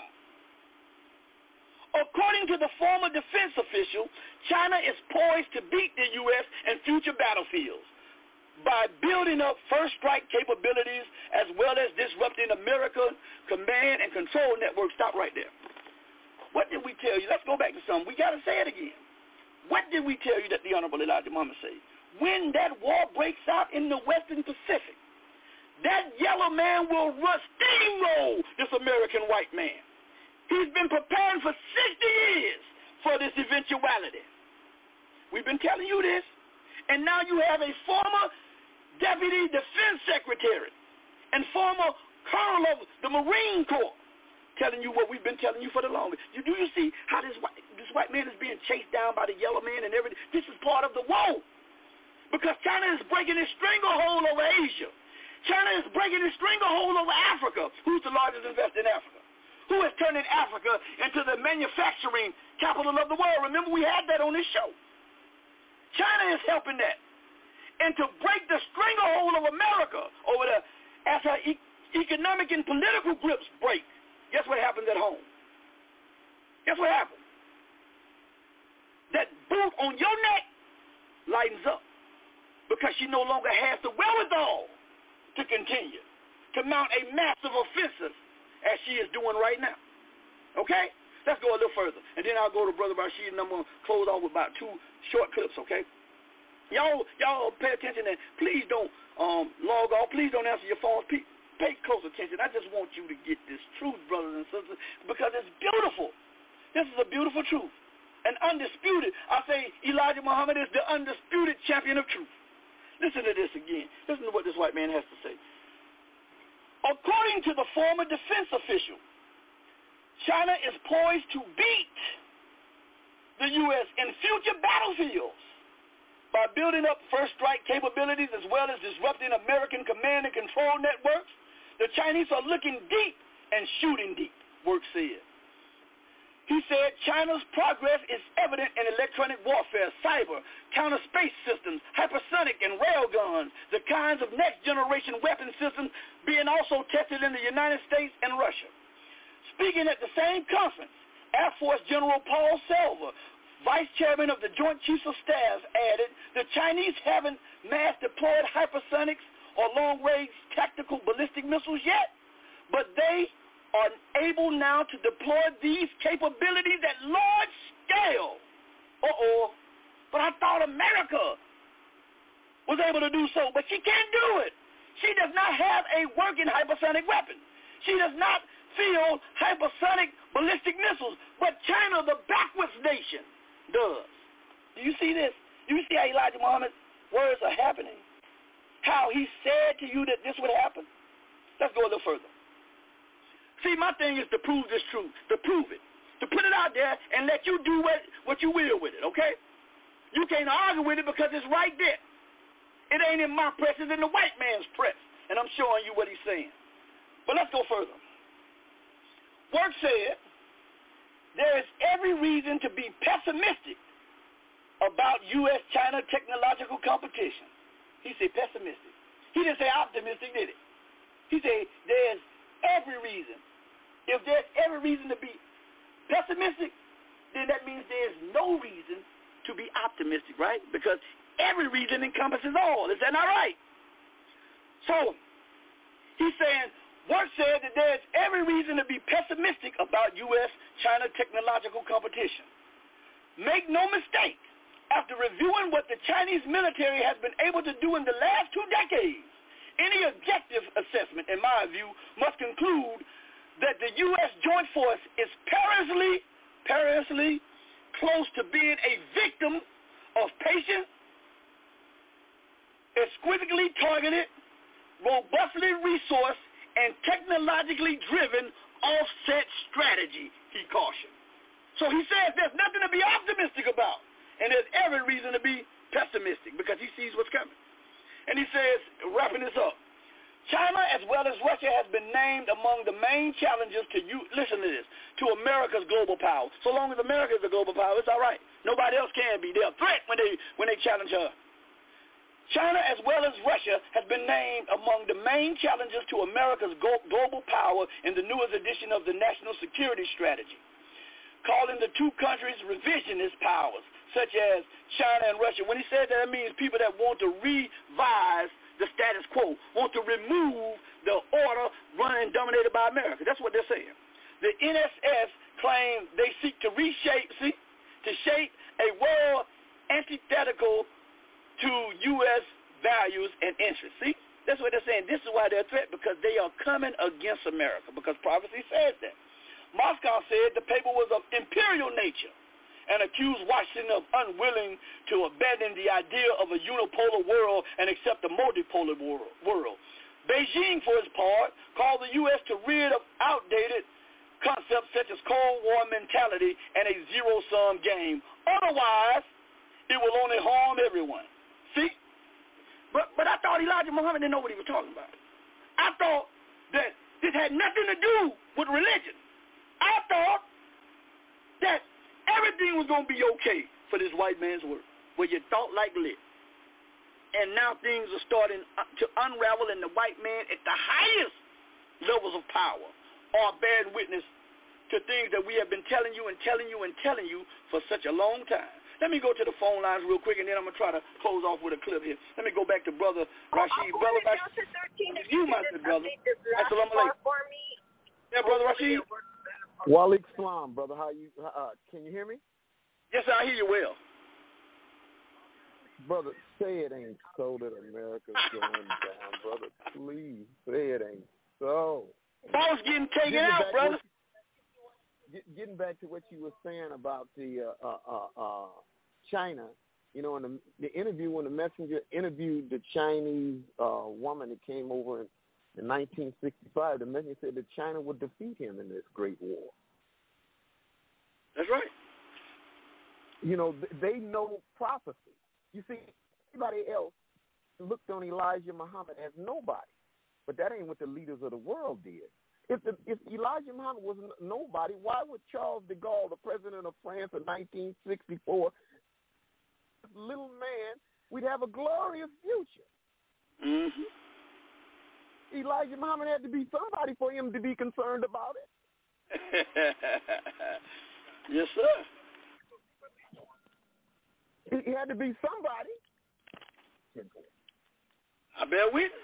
According to the former defense official, China is poised to beat the U.S. in future battlefields by building up first strike capabilities as well as disrupting American command and control networks. Stop right there. What did we tell you? Let's go back to something. We got to say it again. What did we tell you that the Honorable Elijah Muhammad said? When that war breaks out in the Western Pacific, that yellow man will steamroll this American white man. He's been preparing for 60 years for this eventuality. We've been telling you this. And now you have a former Deputy Defense Secretary and former Colonel of the Marine Corps telling you what we've been telling you for the longest. Do you see how this white man is being chased down by the yellow man and everything? This is part of the woe. Because China is breaking its stranglehold over Asia. China is breaking its stranglehold over Africa. Who's the largest investor in Africa? Who is turning Africa into the manufacturing capital of the world? Remember, we had that on this show. China is helping that. And to break the stranglehold of America over there, as her economic and political grips break, guess what happens at home? Guess what happens? That boot on your neck lightens up because she no longer has the wherewithal to continue. to mount a massive offensive as she is doing right now. Okay? Let's go a little further. And then I'll go to Brother Rashid, and I'm going to close off with about 2 short clips, okay? Y'all pay attention, and please don't log off. Please don't answer your phones. Pay close attention. I just want you to get this truth, brothers and sisters, because it's beautiful. This is a beautiful truth. And undisputed. I say Elijah Muhammad is the undisputed champion of truth. Listen to this again. Listen to what this white man has to say. According to the former defense official, China is poised to beat the U.S. in future battlefields by building up first strike capabilities as well as disrupting American command and control networks. The Chinese are looking deep and shooting deep, Work said. He said China's progress is evident in electronic warfare, cyber, counter-space systems, hypersonic and railguns, the kinds of next-generation weapon systems being also tested in the United States and Russia. Speaking at the same conference, Air Force General Paul Selva, Vice Chairman of the Joint Chiefs of Staff, added the Chinese haven't mass-deployed hypersonics or long-range tactical ballistic missiles yet, but they are able now to deploy these capabilities at large scale. But I thought America was able to do so, but she can't do it. She does not have a working hypersonic weapon. She does not field hypersonic ballistic missiles, but China, the backwards nation, does. Do you see this? Do you see how Elijah Muhammad's words are happening? How he said to you that this would happen? Let's go a little further. See, my thing is to prove this truth, to prove it, to put it out there and let you do what you will with it, okay? You can't argue with it because it's right there. It ain't in my press, it's in the white man's press, and I'm showing you what he's saying. But let's go further. Work said there is every reason to be pessimistic about U.S.-China technological competition. He said pessimistic. He didn't say optimistic, did he? He said there's every reason. If there's every reason to be pessimistic, then that means there's no reason to be optimistic, right? Because every reason encompasses all. Is that not right? So he's saying, Work said that there's every reason to be pessimistic about U.S.-China technological competition. Make no mistake, after reviewing what the Chinese military has been able to do in the last 2 decades, any objective assessment, in my view, must conclude that the U.S. Joint Force is perilously close to being a victim of patient, exquisitely targeted, robustly resourced, and technologically driven offset strategy, he cautioned. So he says there's nothing to be optimistic about, and there's every reason to be pessimistic because he sees what's coming. And he says, wrapping this up, China as well as Russia has been named among the main challenges listen to this, to America's global power. So long as America is a global power, it's all right. Nobody else can be. They're a threat when they challenge her. China, as well as Russia, has been named among the main challenges to America's global power in the newest edition of the National Security Strategy, calling the 2 countries revisionist powers, such as China and Russia. When he said that, it means people that want to revise the status quo, want to remove the order run and dominated by America. That's what they're saying. The NSS claim they seek to shape a world antithetical to U.S. values and interests. See, that's what they're saying. This is why they're a threat, because they are coming against America, because prophecy says that. Moscow said the paper was of imperial nature and accused Washington of unwilling to abandon the idea of a unipolar world and accept a multipolar world. Beijing, for its part, called the U.S. to rid of outdated concepts such as Cold War mentality and a zero-sum game. Otherwise, it will only harm everyone. See? But I thought Elijah Muhammad didn't know what he was talking about. I thought that this had nothing to do with religion. I thought that everything was going to be okay for this white man's work, where you thought like lit. And now things are starting to unravel, and the white man at the highest levels of power are bearing witness to things that we have been telling you for such a long time. Let me go to the phone lines real quick, and then I'm going to try to close off with a clip here. Let me go back to Brother Rashid. Brother Rashid, you, my good brother. Assalamu alaikum. Yeah, Brother Rashid. Waleik Salam, brother. How you? Can you hear me? Yes, I hear you well. Brother, say it ain't so that America's going down, brother. Please, say it ain't so. Ball's getting taken out, brother. Getting back to what you were saying about the China, you know, in the interview when the messenger interviewed the Chinese woman that came over in 1965, the messenger said that China would defeat him in this great war. That's right. You know, they know prophecy. You see, everybody else looked on Elijah Muhammad as nobody, but that ain't what the leaders of the world did. If Elijah Muhammad was nobody, why would Charles de Gaulle, the president of France in 1964, this little man, we'd have a glorious future? Mm-hmm. Elijah Muhammad had to be somebody for him to be concerned about it. Yes, sir. He had to be somebody. I bear witness.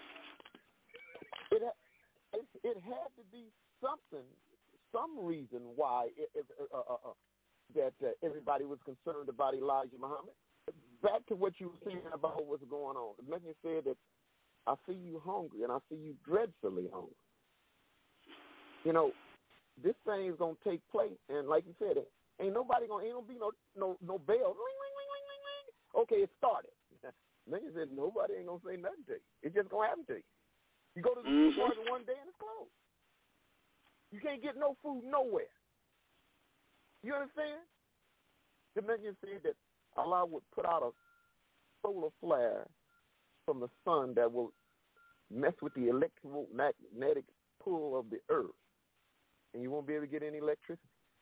It had to be something, some reason why that everybody was concerned about Elijah Muhammad. Back to what you were saying about what's going on. The messenger said that I see you hungry and I see you dreadfully hungry. You know, this thing is gonna take place, and like you said, ain't gonna be no bell. Ring, ring, ring, ring, ring, ring. Okay, it started. Then you said nobody ain't gonna say nothing to you. It's just gonna happen to you. You go to the supermarket one day and it's closed. You can't get no food nowhere. You understand? The messenger said that Allah would put out a solar flare from the sun that will mess with the electromagnetic pull of the earth, and you won't be able to get any electricity.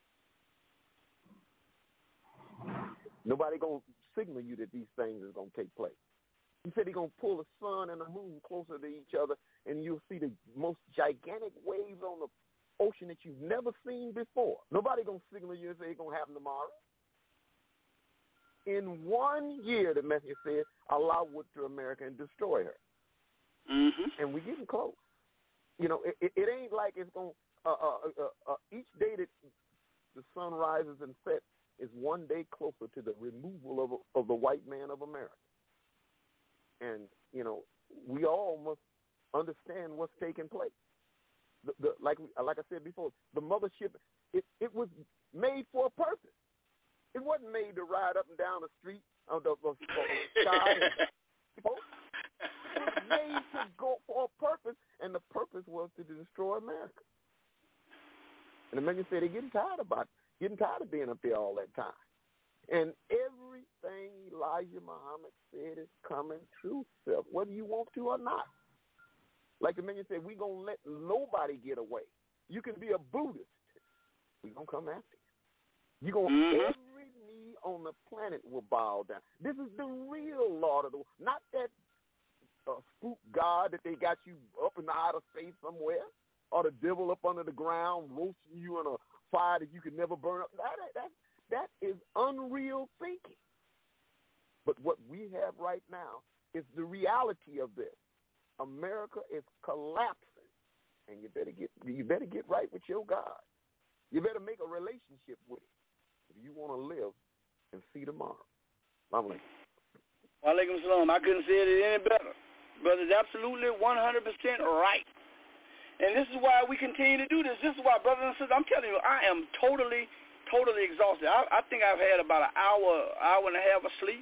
Nobody gonna signal you that these things is gonna take place. He said he's gonna pull the sun and the moon closer to each other, and you'll see the most gigantic waves on the ocean that you've never seen before. Nobody gonna signal you and say it's gonna happen tomorrow. In 1 year, the messenger said, Allah would to America and destroy her. Mm-hmm. And we're getting close. You know, it ain't like it's going each day that the sun rises and sets is 1 day closer to the removal of the white man of America. And, you know, we all must understand what's taking place. Like I said before, the mothership, it was made for a purpose. It wasn't made to ride up and down the street of the sky. It was made to go for a purpose, and the purpose was to destroy America. And the messenger said they're getting tired of being up there all that time. And everything Elijah Muhammad said is coming true, self, whether you want to or not. Like the messenger said, we're going to let nobody get away. You can be a Buddhist. We're going to come after you. You're going to, every knee on the planet will bow down. This is the real Lord of the world, not that spook God that they got you up in the outer space somewhere, or the devil up under the ground roasting you in a fire that you could never burn up. That is unreal thinking. But what we have right now is the reality of this. America is collapsing, and you better get right with your God. You better make a relationship with it if you want to live and see tomorrow. Assalamu alaikum. Wa alaikum salam. I couldn't say it any better. Brother's absolutely 100% right. And this is why we continue to do this. This is why, brothers and sisters, I'm telling you, I am totally exhausted. I think I've had about an hour and a half of sleep.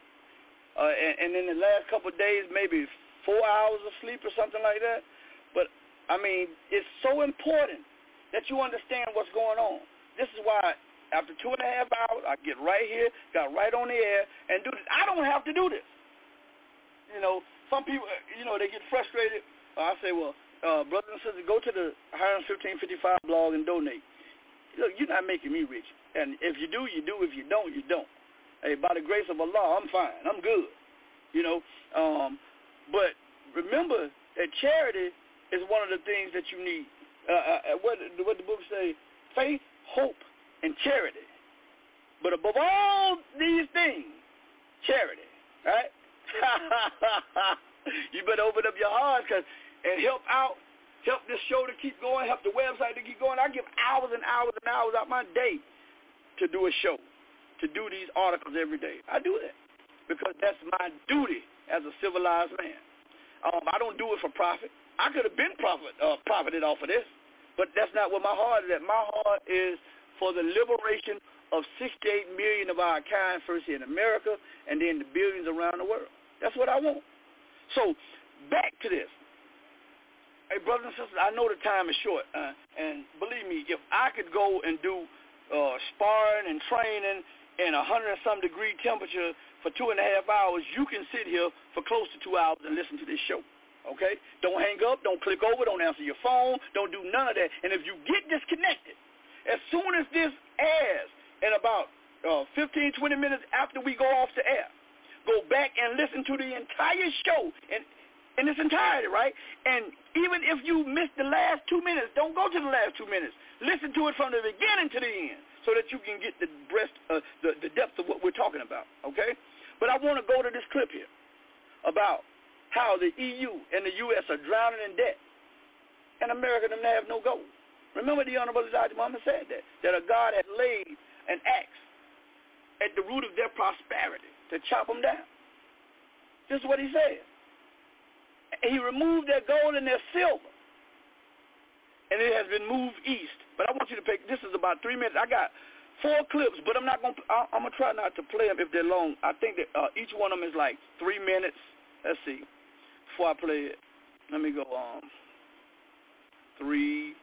And in the last couple of days, maybe 4 hours of sleep or something like that. But, I mean, it's so important that you understand what's going on. This is why after 2.5 hours, I get right here, got right on the air, and do this. I don't have to do this. You know, some people, you know, they get frustrated. I say, well, brothers and sisters, go to the Hiram 1555 blog and donate. Look, you're not making me rich. And if you do, you do. If you don't, you don't. Hey, by the grace of Allah, I'm fine. I'm good. You know, but remember that charity is one of the things that you need. What the book say, faith, hope, and charity. But above all these things, charity, right? You better open up your heart and help this show to keep going, help the website to keep going. I give hours and hours and hours out my day to do a show, to do these articles every day. I do that because that's my duty as a civilized man. I don't do it for profit. I could have been profited off of this, but that's not what my heart is at. My heart is for the liberation of 68 million of our kind, first here in America, and then the billions around the world. That's what I want. So back to this. Hey, brothers and sisters, I know the time is short, and believe me, if I could go and do sparring and training in 100-some degree temperature for 2.5 hours, you can sit here for close to 2 hours and listen to this show, okay? Don't hang up, don't click over, don't answer your phone, don't do none of that. And if you get disconnected, as soon as this airs in about 15, 20 minutes after we go off the air, go back and listen to the entire show in its entirety, right? And even if you missed the last 2 minutes, don't go to the last 2 minutes. Listen to it from the beginning to the end so that you can get the depth of what we're talking about, okay? But I want to go to this clip here about how the EU and the U.S. are drowning in debt and America doesn't have no gold. Remember the Honorable Elijah Muhammad said that a God had laid an axe at the root of their prosperity to chop them down. This is what he said. He removed their gold and their silver, and it has been moved east. But I want you to pick, this is about 3 minutes. I got 4 clips, but I'm going to try not to play them if they're long. I think that each one of them is like 3 minutes. Let's see. Before I play it, let me go 3,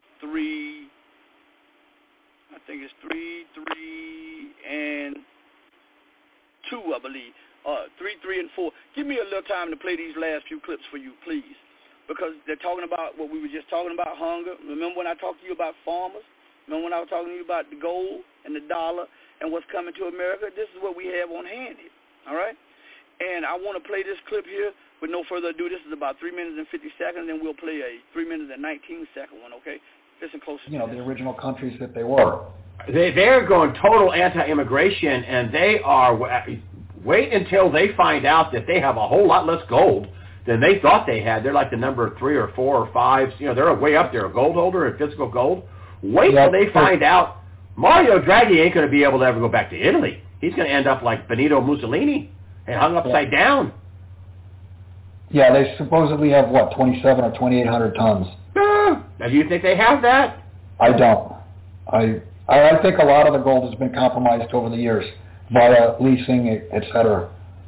I think it's 3, and 2, I believe. 3, and 4. Give me a little time to play these last few clips for you, please, because they're talking about what we were just talking about, hunger. Remember when I talked to you about farmers? Remember when I was talking to you about the gold and the dollar and what's coming to America? This is what we have on hand here, all right? And I want to play this clip here with no further ado. This is about 3 minutes and 50 seconds, and we'll play a 3 minutes and 19-second one, okay? Listen closer. You know, the original countries that they were. They're going total anti-immigration, and they are... Wait until they find out that they have a whole lot less gold than they thought they had. They're like the number 3 or 4 or 5. You know, they're way up there, a gold holder in physical gold. Wait till they find out Mario Draghi ain't going to be able to ever go back to Italy. He's going to end up like Benito Mussolini and hung upside down. Yeah, they supposedly have, 27 or 2,800 tons. Now, do you think they have that? I don't. I think a lot of the gold has been compromised over the years via leasing, et cetera.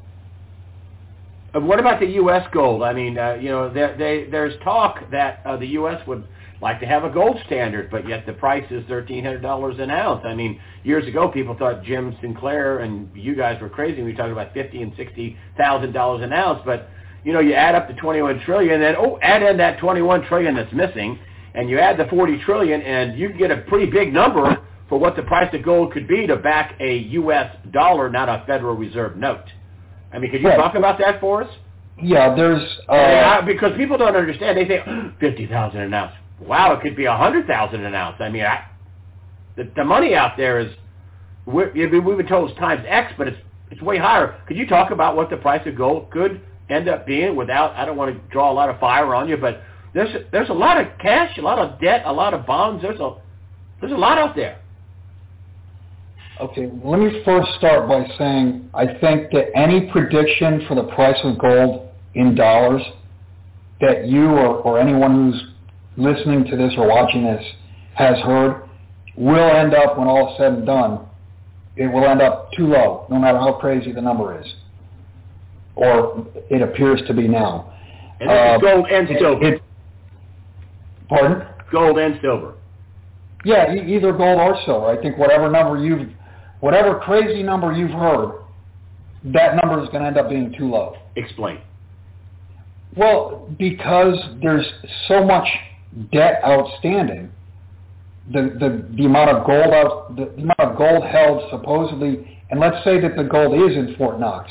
What about the U.S. gold? I mean, there's talk that the U.S. would like to have a gold standard, but yet the price is $1,300 an ounce. I mean, years ago, people thought Jim Sinclair and you guys were crazy. We were talking about $50,000 and $60,000 an ounce, but you add up the 21 trillion, and add in that 21 trillion that's missing, and you add the 40 trillion, and you get a pretty big number for what the price of gold could be to back a U.S. dollar, not a Federal Reserve note. I mean, could you talk about that for us? Yeah, there's... because people don't understand. They think, $50,000 an ounce. Wow, it could be $100,000 an ounce. I mean, the money out there is... We've been told it's times X, but it's way higher. Could you talk about what the price of gold could end up being without... I don't want to draw a lot of fire on you, but there's a lot of cash, a lot of debt, a lot of bonds. There's a lot out there. Okay, let me first start by saying I think that any prediction for the price of gold in dollars that you or anyone who's listening to this or watching this has heard will end up, when all is said and done, it will end up too low, no matter how crazy the number is, or it appears to be now. And this is gold and silver. Pardon? Gold and silver. Yeah, either gold or silver. I think whatever crazy number you've heard, that number is going to end up being too low. Explain. Well, because there's so much debt outstanding, the amount of gold held supposedly, and let's say that the gold is in Fort Knox,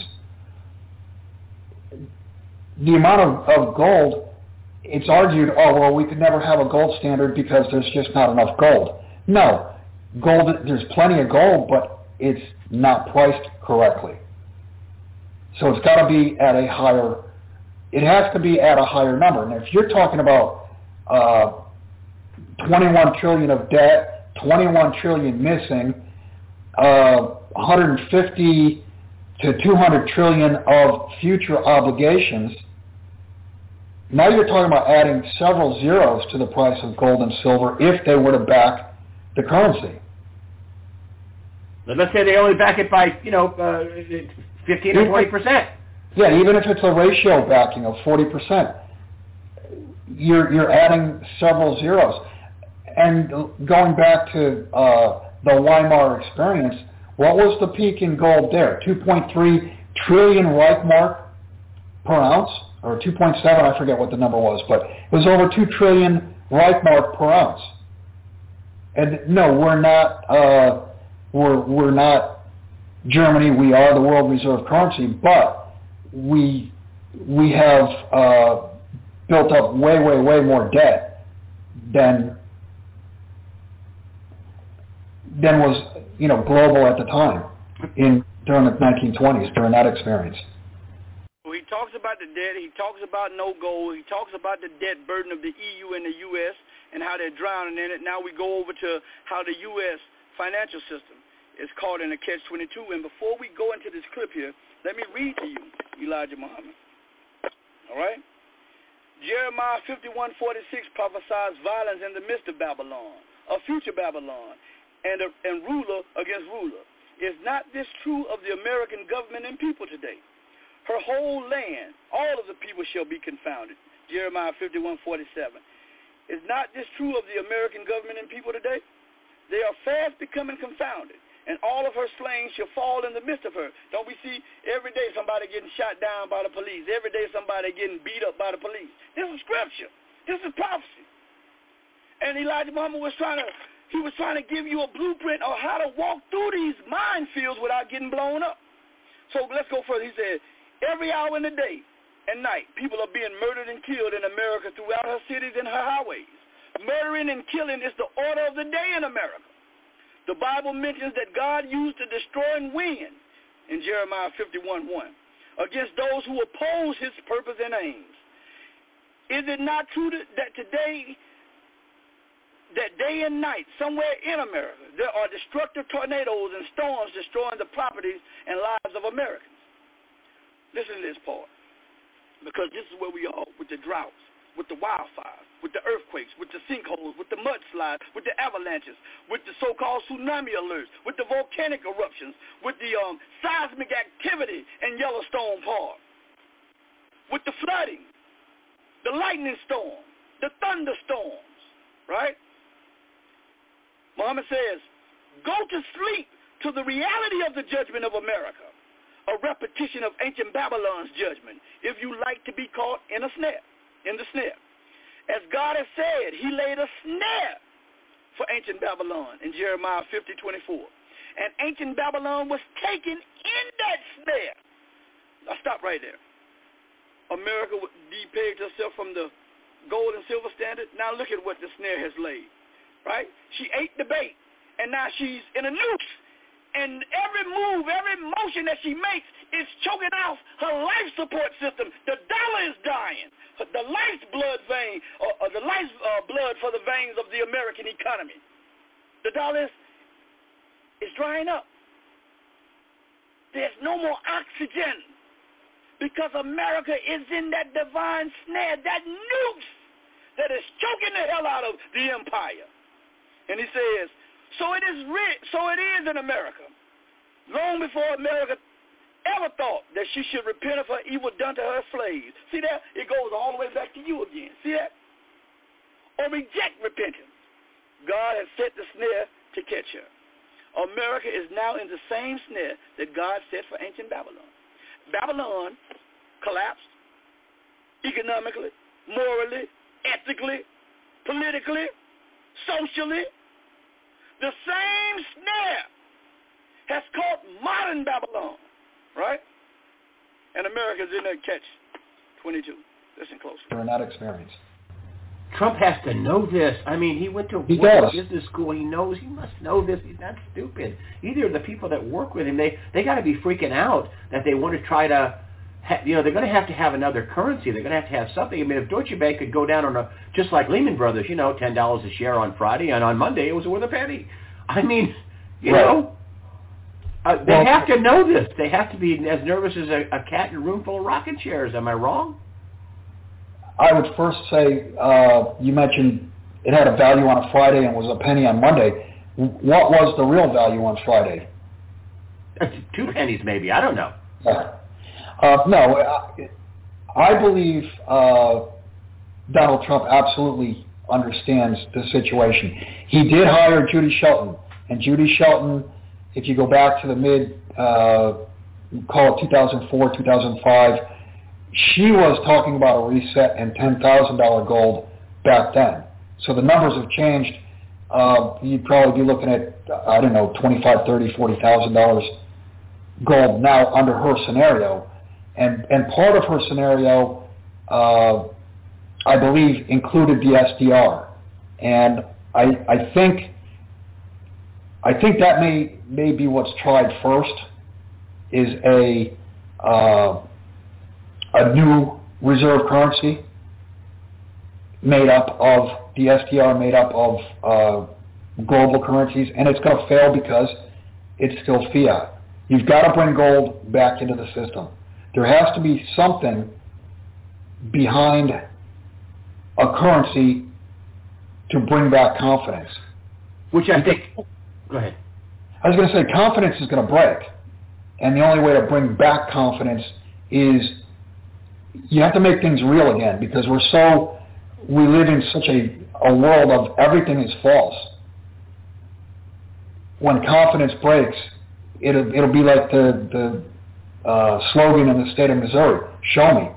the amount of gold, it's argued, we could never have a gold standard because there's just not enough gold. No, gold, there's plenty of gold, but it's not priced correctly. So it's got to be at a higher, it has to be at a higher number. And if you're talking about 21 trillion of debt, 21 trillion missing, 150 to 200 trillion of future obligations, now you're talking about adding several zeros to the price of gold and silver if they were to back the currency. But let's say they only back it by, 15 or 20%. Yeah, even if it's a ratio backing of 40%, you're adding several zeros. And going back to the Weimar experience, what was the peak in gold there? 2.3 trillion Reichmark per ounce, or 2.7, I forget what the number was, but it was over 2 trillion Reichmark per ounce. And no, we're not Germany. We are the world reserve currency, but we have built up way more debt than was global at the time during the 1920s, during that experience. He talks about the debt. He talks about no gold. He talks about the debt burden of the EU and the U.S. and how they're drowning in it. Now we go over to how the U.S. financial system is caught in a catch-22. And before we go into this clip here, let me read to you, Elijah Muhammad. All right? Jeremiah 51:46 prophesies violence in the midst of Babylon, a future Babylon, and ruler against ruler. Is not this true of the American government and people today? Her whole land, all of the people shall be confounded. Jeremiah 51:47. Is not this true of the American government and people today? They are fast becoming confounded, and all of her slain shall fall in the midst of her. Don't we see every day somebody getting shot down by the police? Every day somebody getting beat up by the police. This is scripture. This is prophecy. And Elijah Muhammad was trying to give you a blueprint on how to walk through these minefields without getting blown up. So let's go further. He said, every hour in the day and night, people are being murdered and killed in America throughout her cities and her highways. Murdering and killing is the order of the day in America. The Bible mentions that God used to destroy and win in Jeremiah 51:1 against those who oppose his purpose and aims. Is it not true that today, that day and night, somewhere in America, there are destructive tornadoes and storms destroying the properties and lives of Americans? Listen to this part, because this is where we are with the droughts, with the wildfires, with the earthquakes, with the sinkholes, with the mudslides, with the avalanches, with the so-called tsunami alerts, with the volcanic eruptions, with the seismic activity in Yellowstone Park, with the flooding, the lightning storm, the thunderstorms, right? Muhammad says, go to sleep to the reality of the judgment of America, a repetition of ancient Babylon's judgment, if you like to be caught in the snare. As God has said, he laid a snare for ancient Babylon in Jeremiah 50:24. And ancient Babylon was taken in that snare. Now stop right there. America depegged herself from the gold and silver standard. Now look at what the snare has laid, right? She ate the bait, and now she's in a noose. And every move, every motion that she makes is choking off her life support system. The dollar is dying. The lifeblood vein, or the lifeblood for the veins of the American economy. The dollar is drying up. There's no more oxygen because America is in that divine snare, that noose that is choking the hell out of the empire. And he says, so it is in America. Long before America ever thought that she should repent of her evil done to her slaves. See that? It goes all the way back to you again. See that? Or reject repentance. God has set the snare to catch her. America is now in the same snare that God set for ancient Babylon. Babylon collapsed economically, morally, ethically, politically, socially. The same snare has caught modern Babylon, right? And America's in that catch-22. Listen closely. During that experience. Trump has to know this. I mean, he went to business school. He knows. He must know this. He's not stupid. Either the people that work with him, they got to be freaking out that they want to try to, they're going to have another currency. They're going to have something. I mean, if Deutsche Bank could go down on just like Lehman Brothers, $10 a share on Friday, and on Monday it was worth a penny. I mean, you know. They have to know this. They have to be as nervous as a cat in a room full of rocking chairs. Am I wrong? I would first say, you mentioned it had a value on a Friday and was a penny on Monday. What was the real value on Friday? 2 pennies maybe. I don't know. No, I believe Donald Trump absolutely understands the situation. He did hire Judy Shelton, and Judy Shelton, if you go back to the call it 2004, 2005, she was talking about a reset and $10,000 gold back then. So the numbers have changed. You'd probably be looking at, I don't know, $25,000, $30,000, $40,000 gold now under her scenario. And part of her scenario, I believe, included the SDR. And I think that may be what's tried first, is a new reserve currency made up of the SDR, made up of global currencies, and it's going to fail because it's still fiat. You've got to bring gold back into the system. There has to be something behind a currency to bring back confidence. Which I think... Go ahead. I was going to say confidence is going to break. And the only way to bring back confidence is you have to make things real again, because we live in such a world of everything is false. When confidence breaks, it'll be like the slogan in the state of Missouri, show me.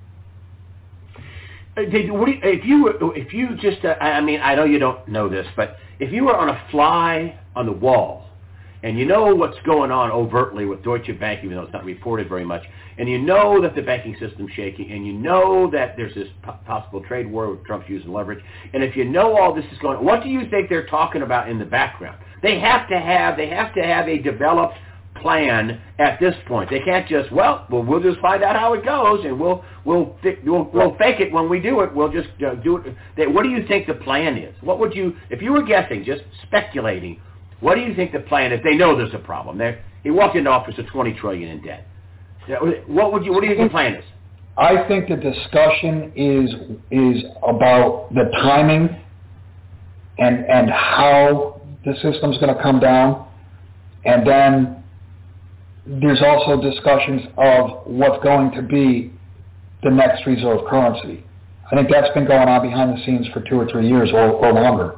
If you just, I mean, I know you don't know this, but if you were on a fly on the wall, and you know what's going on overtly with Deutsche Bank, even though it's not reported very much, and you know that the banking system's shaking, and you know that there's this possible trade war with Trump's using leverage, and if you know all this is going on, what do you think they're talking about in the background? They have to have a developed plan at this point. They can't just, we'll just find out how it goes, and we'll fake it when we do it. We'll just do it. What do you think the plan is? What would you, if you were guessing, just speculating, what do you think the plan is? They know there's a problem. He walked into office with $20 trillion in debt. What do you think the plan is? I think the discussion is about the timing and how the system's going to come down, and then there's also discussions of what's going to be the next reserve currency. I think that's been going on behind the scenes for 2 or 3 years or longer.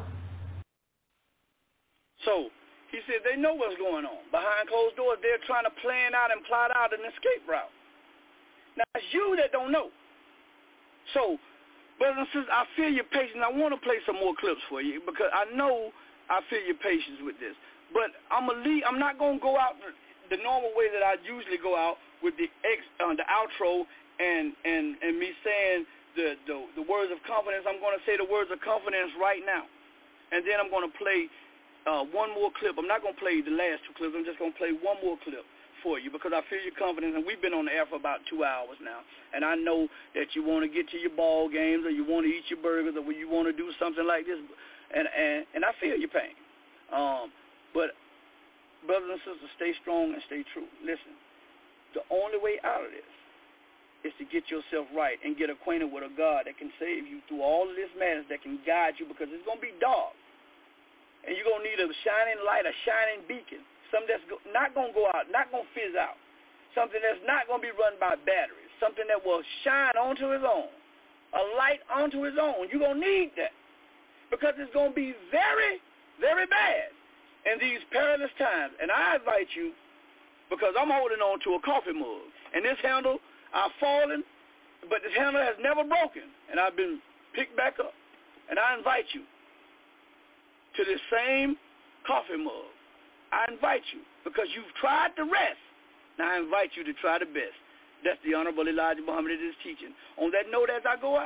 So he said they know what's going on. Behind closed doors, they're trying to plan out and plot out an escape route. Now, it's you that don't know. So, brothers and sisters, I feel your patience. I want to play some more clips for you because I know I feel your patience with this. But I'm not going to go out the normal way that I usually go out with the outro and me saying the words of confidence. I'm going to say the words of confidence right now. And then I'm going to play one more clip. I'm not going to play the last 2 clips. I'm just going to play one more clip for you because I feel your confidence. And we've been on the air for about 2 hours now. And I know that you want to get to your ball games or you want to eat your burgers or you want to do something like this. And I feel your pain. But brothers and sisters, stay strong and stay true. Listen, the only way out of this is to get yourself right and get acquainted with a God that can save you through all of this madness, that can guide you, because it's going to be dark. And you're going to need a shining light, a shining beacon, something that's not going to go out, not going to fizz out, something that's not going to be run by batteries, something that will shine onto its own, a light onto its own. You're going to need that because it's going to be very, very bad in these perilous times. And I invite you, because I'm holding on to a coffee mug, and this handle, I've fallen, but this handle has never broken, and I've been picked back up. And I invite you to this same coffee mug. I invite you, because you've tried the rest. Now I invite you to try the best. That's the Honorable Elijah Muhammad is teaching. On that note, as I go out,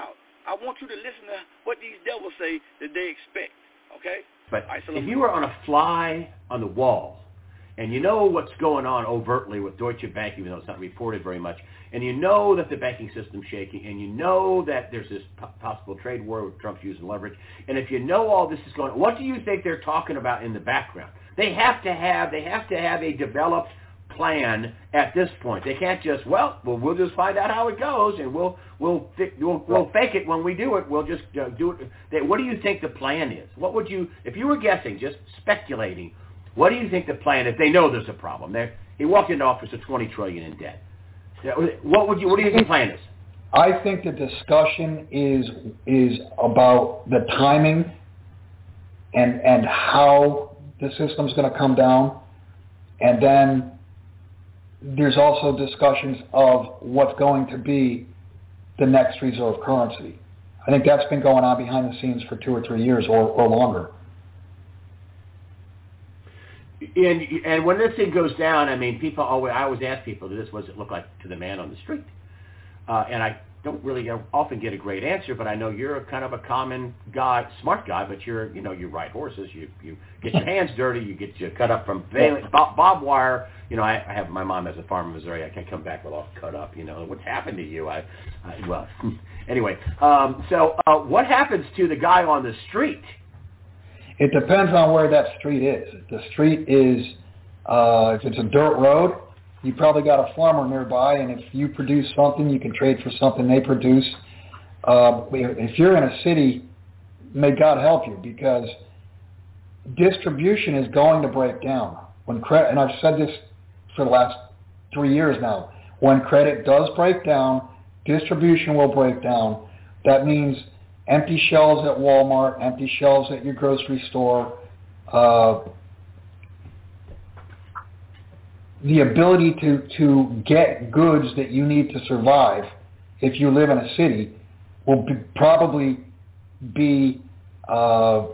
I want you to listen to what these devils say that they expect, okay? But if you were on a fly on the wall, and you know what's going on overtly with Deutsche Bank, even though it's not reported very much, and you know that the banking system's shaking, and you know that there's this possible trade war with Trump's using leverage, and if you know all this is going on, what do you think they're talking about in the background? They have to have a developed plan at this point. They can't just, we'll just find out how it goes, and we'll fake it when we do it. We'll just do it. What do you think the plan is? What would you, if you were guessing, just speculating, what do you think the plan is? They know there's a problem. He walked into office with $20 trillion in debt. What do you think the plan is? I think the discussion is about the timing and how the system's going to come down, and then there's also discussions of what's going to be the next reserve currency. I think that's been going on behind the scenes for 2 or 3 years or longer. And when this thing goes down, I mean, I always ask people, what does it look like to the man on the street? And I don't really often get a great answer, but I know you're a kind of a common guy, smart guy, but you ride horses, you get your hands dirty, you get you cut up from barbed wire. My mom has a farm in Missouri. I can't come back with all cut up. What's happened to you? Anyway. So what happens to the guy on the street? It depends on where that street is. If the street is, if it's a dirt road, you probably got a farmer nearby, and if you produce something, you can trade for something they produce. If you're in a city, may God help you, because distribution is going to break down. And I've said this for the last 3 years now. When credit does break down, distribution will break down. That means empty shelves at Walmart, empty shelves at your grocery store. The ability to get goods that you need to survive if you live in a city will probably be from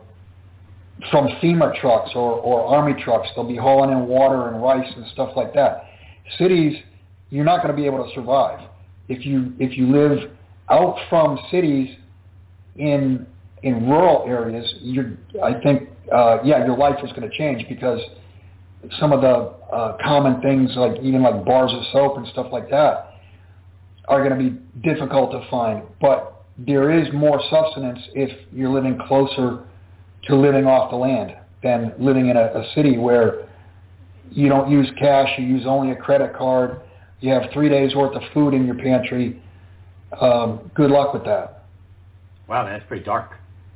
FEMA trucks or Army trucks. They'll be hauling in water and rice and stuff like that. Cities, you're not going to be able to survive. If you live out from cities in rural areas, I think your life is going to change, because some of the common things, even like bars of soap and stuff like that, are going to be difficult to find. But there is more sustenance if you're living closer to living off the land than living in a city where you don't use cash, you use only a credit card, you have 3 days worth of food in your pantry. Good luck with that. Wow, man, that's pretty dark.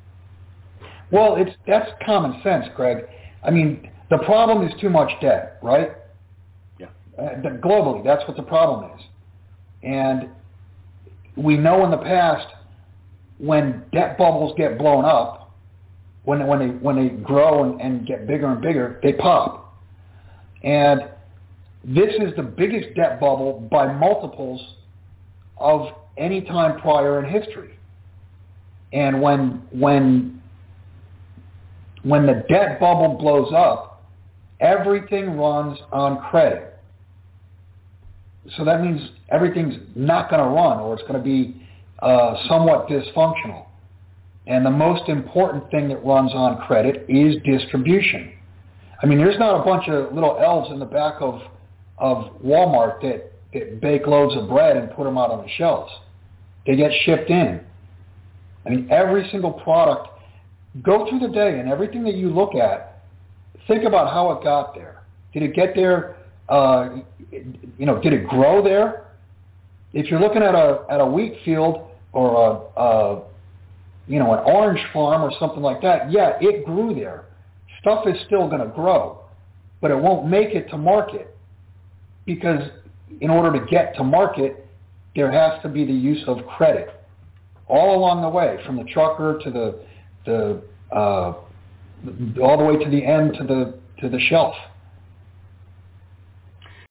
Well, that's common sense, Greg. I mean, the problem is too much debt, right? Yeah. Globally, that's what the problem is. And we know in the past, when debt bubbles get blown up, when they grow and get bigger and bigger, they pop. And this is the biggest debt bubble by multiples of any time prior in history. And when the debt bubble blows up, everything runs on credit. So that means everything's not going to run, or it's going to be somewhat dysfunctional. And the most important thing that runs on credit is distribution. I mean, there's not a bunch of little elves in the back of Walmart that bake loads of bread and put them out on the shelves. They get shipped in. I mean, every single product, go through the day, and everything that you look at, think about how it got there. Did it get there? Did it grow there? If you're looking at a wheat field or an orange farm or something like that, yeah, it grew there. Stuff is still going to grow, but it won't make it to market, because in order to get to market, there has to be the use of credit all along the way, from the trucker to all the way to the end to the shelf.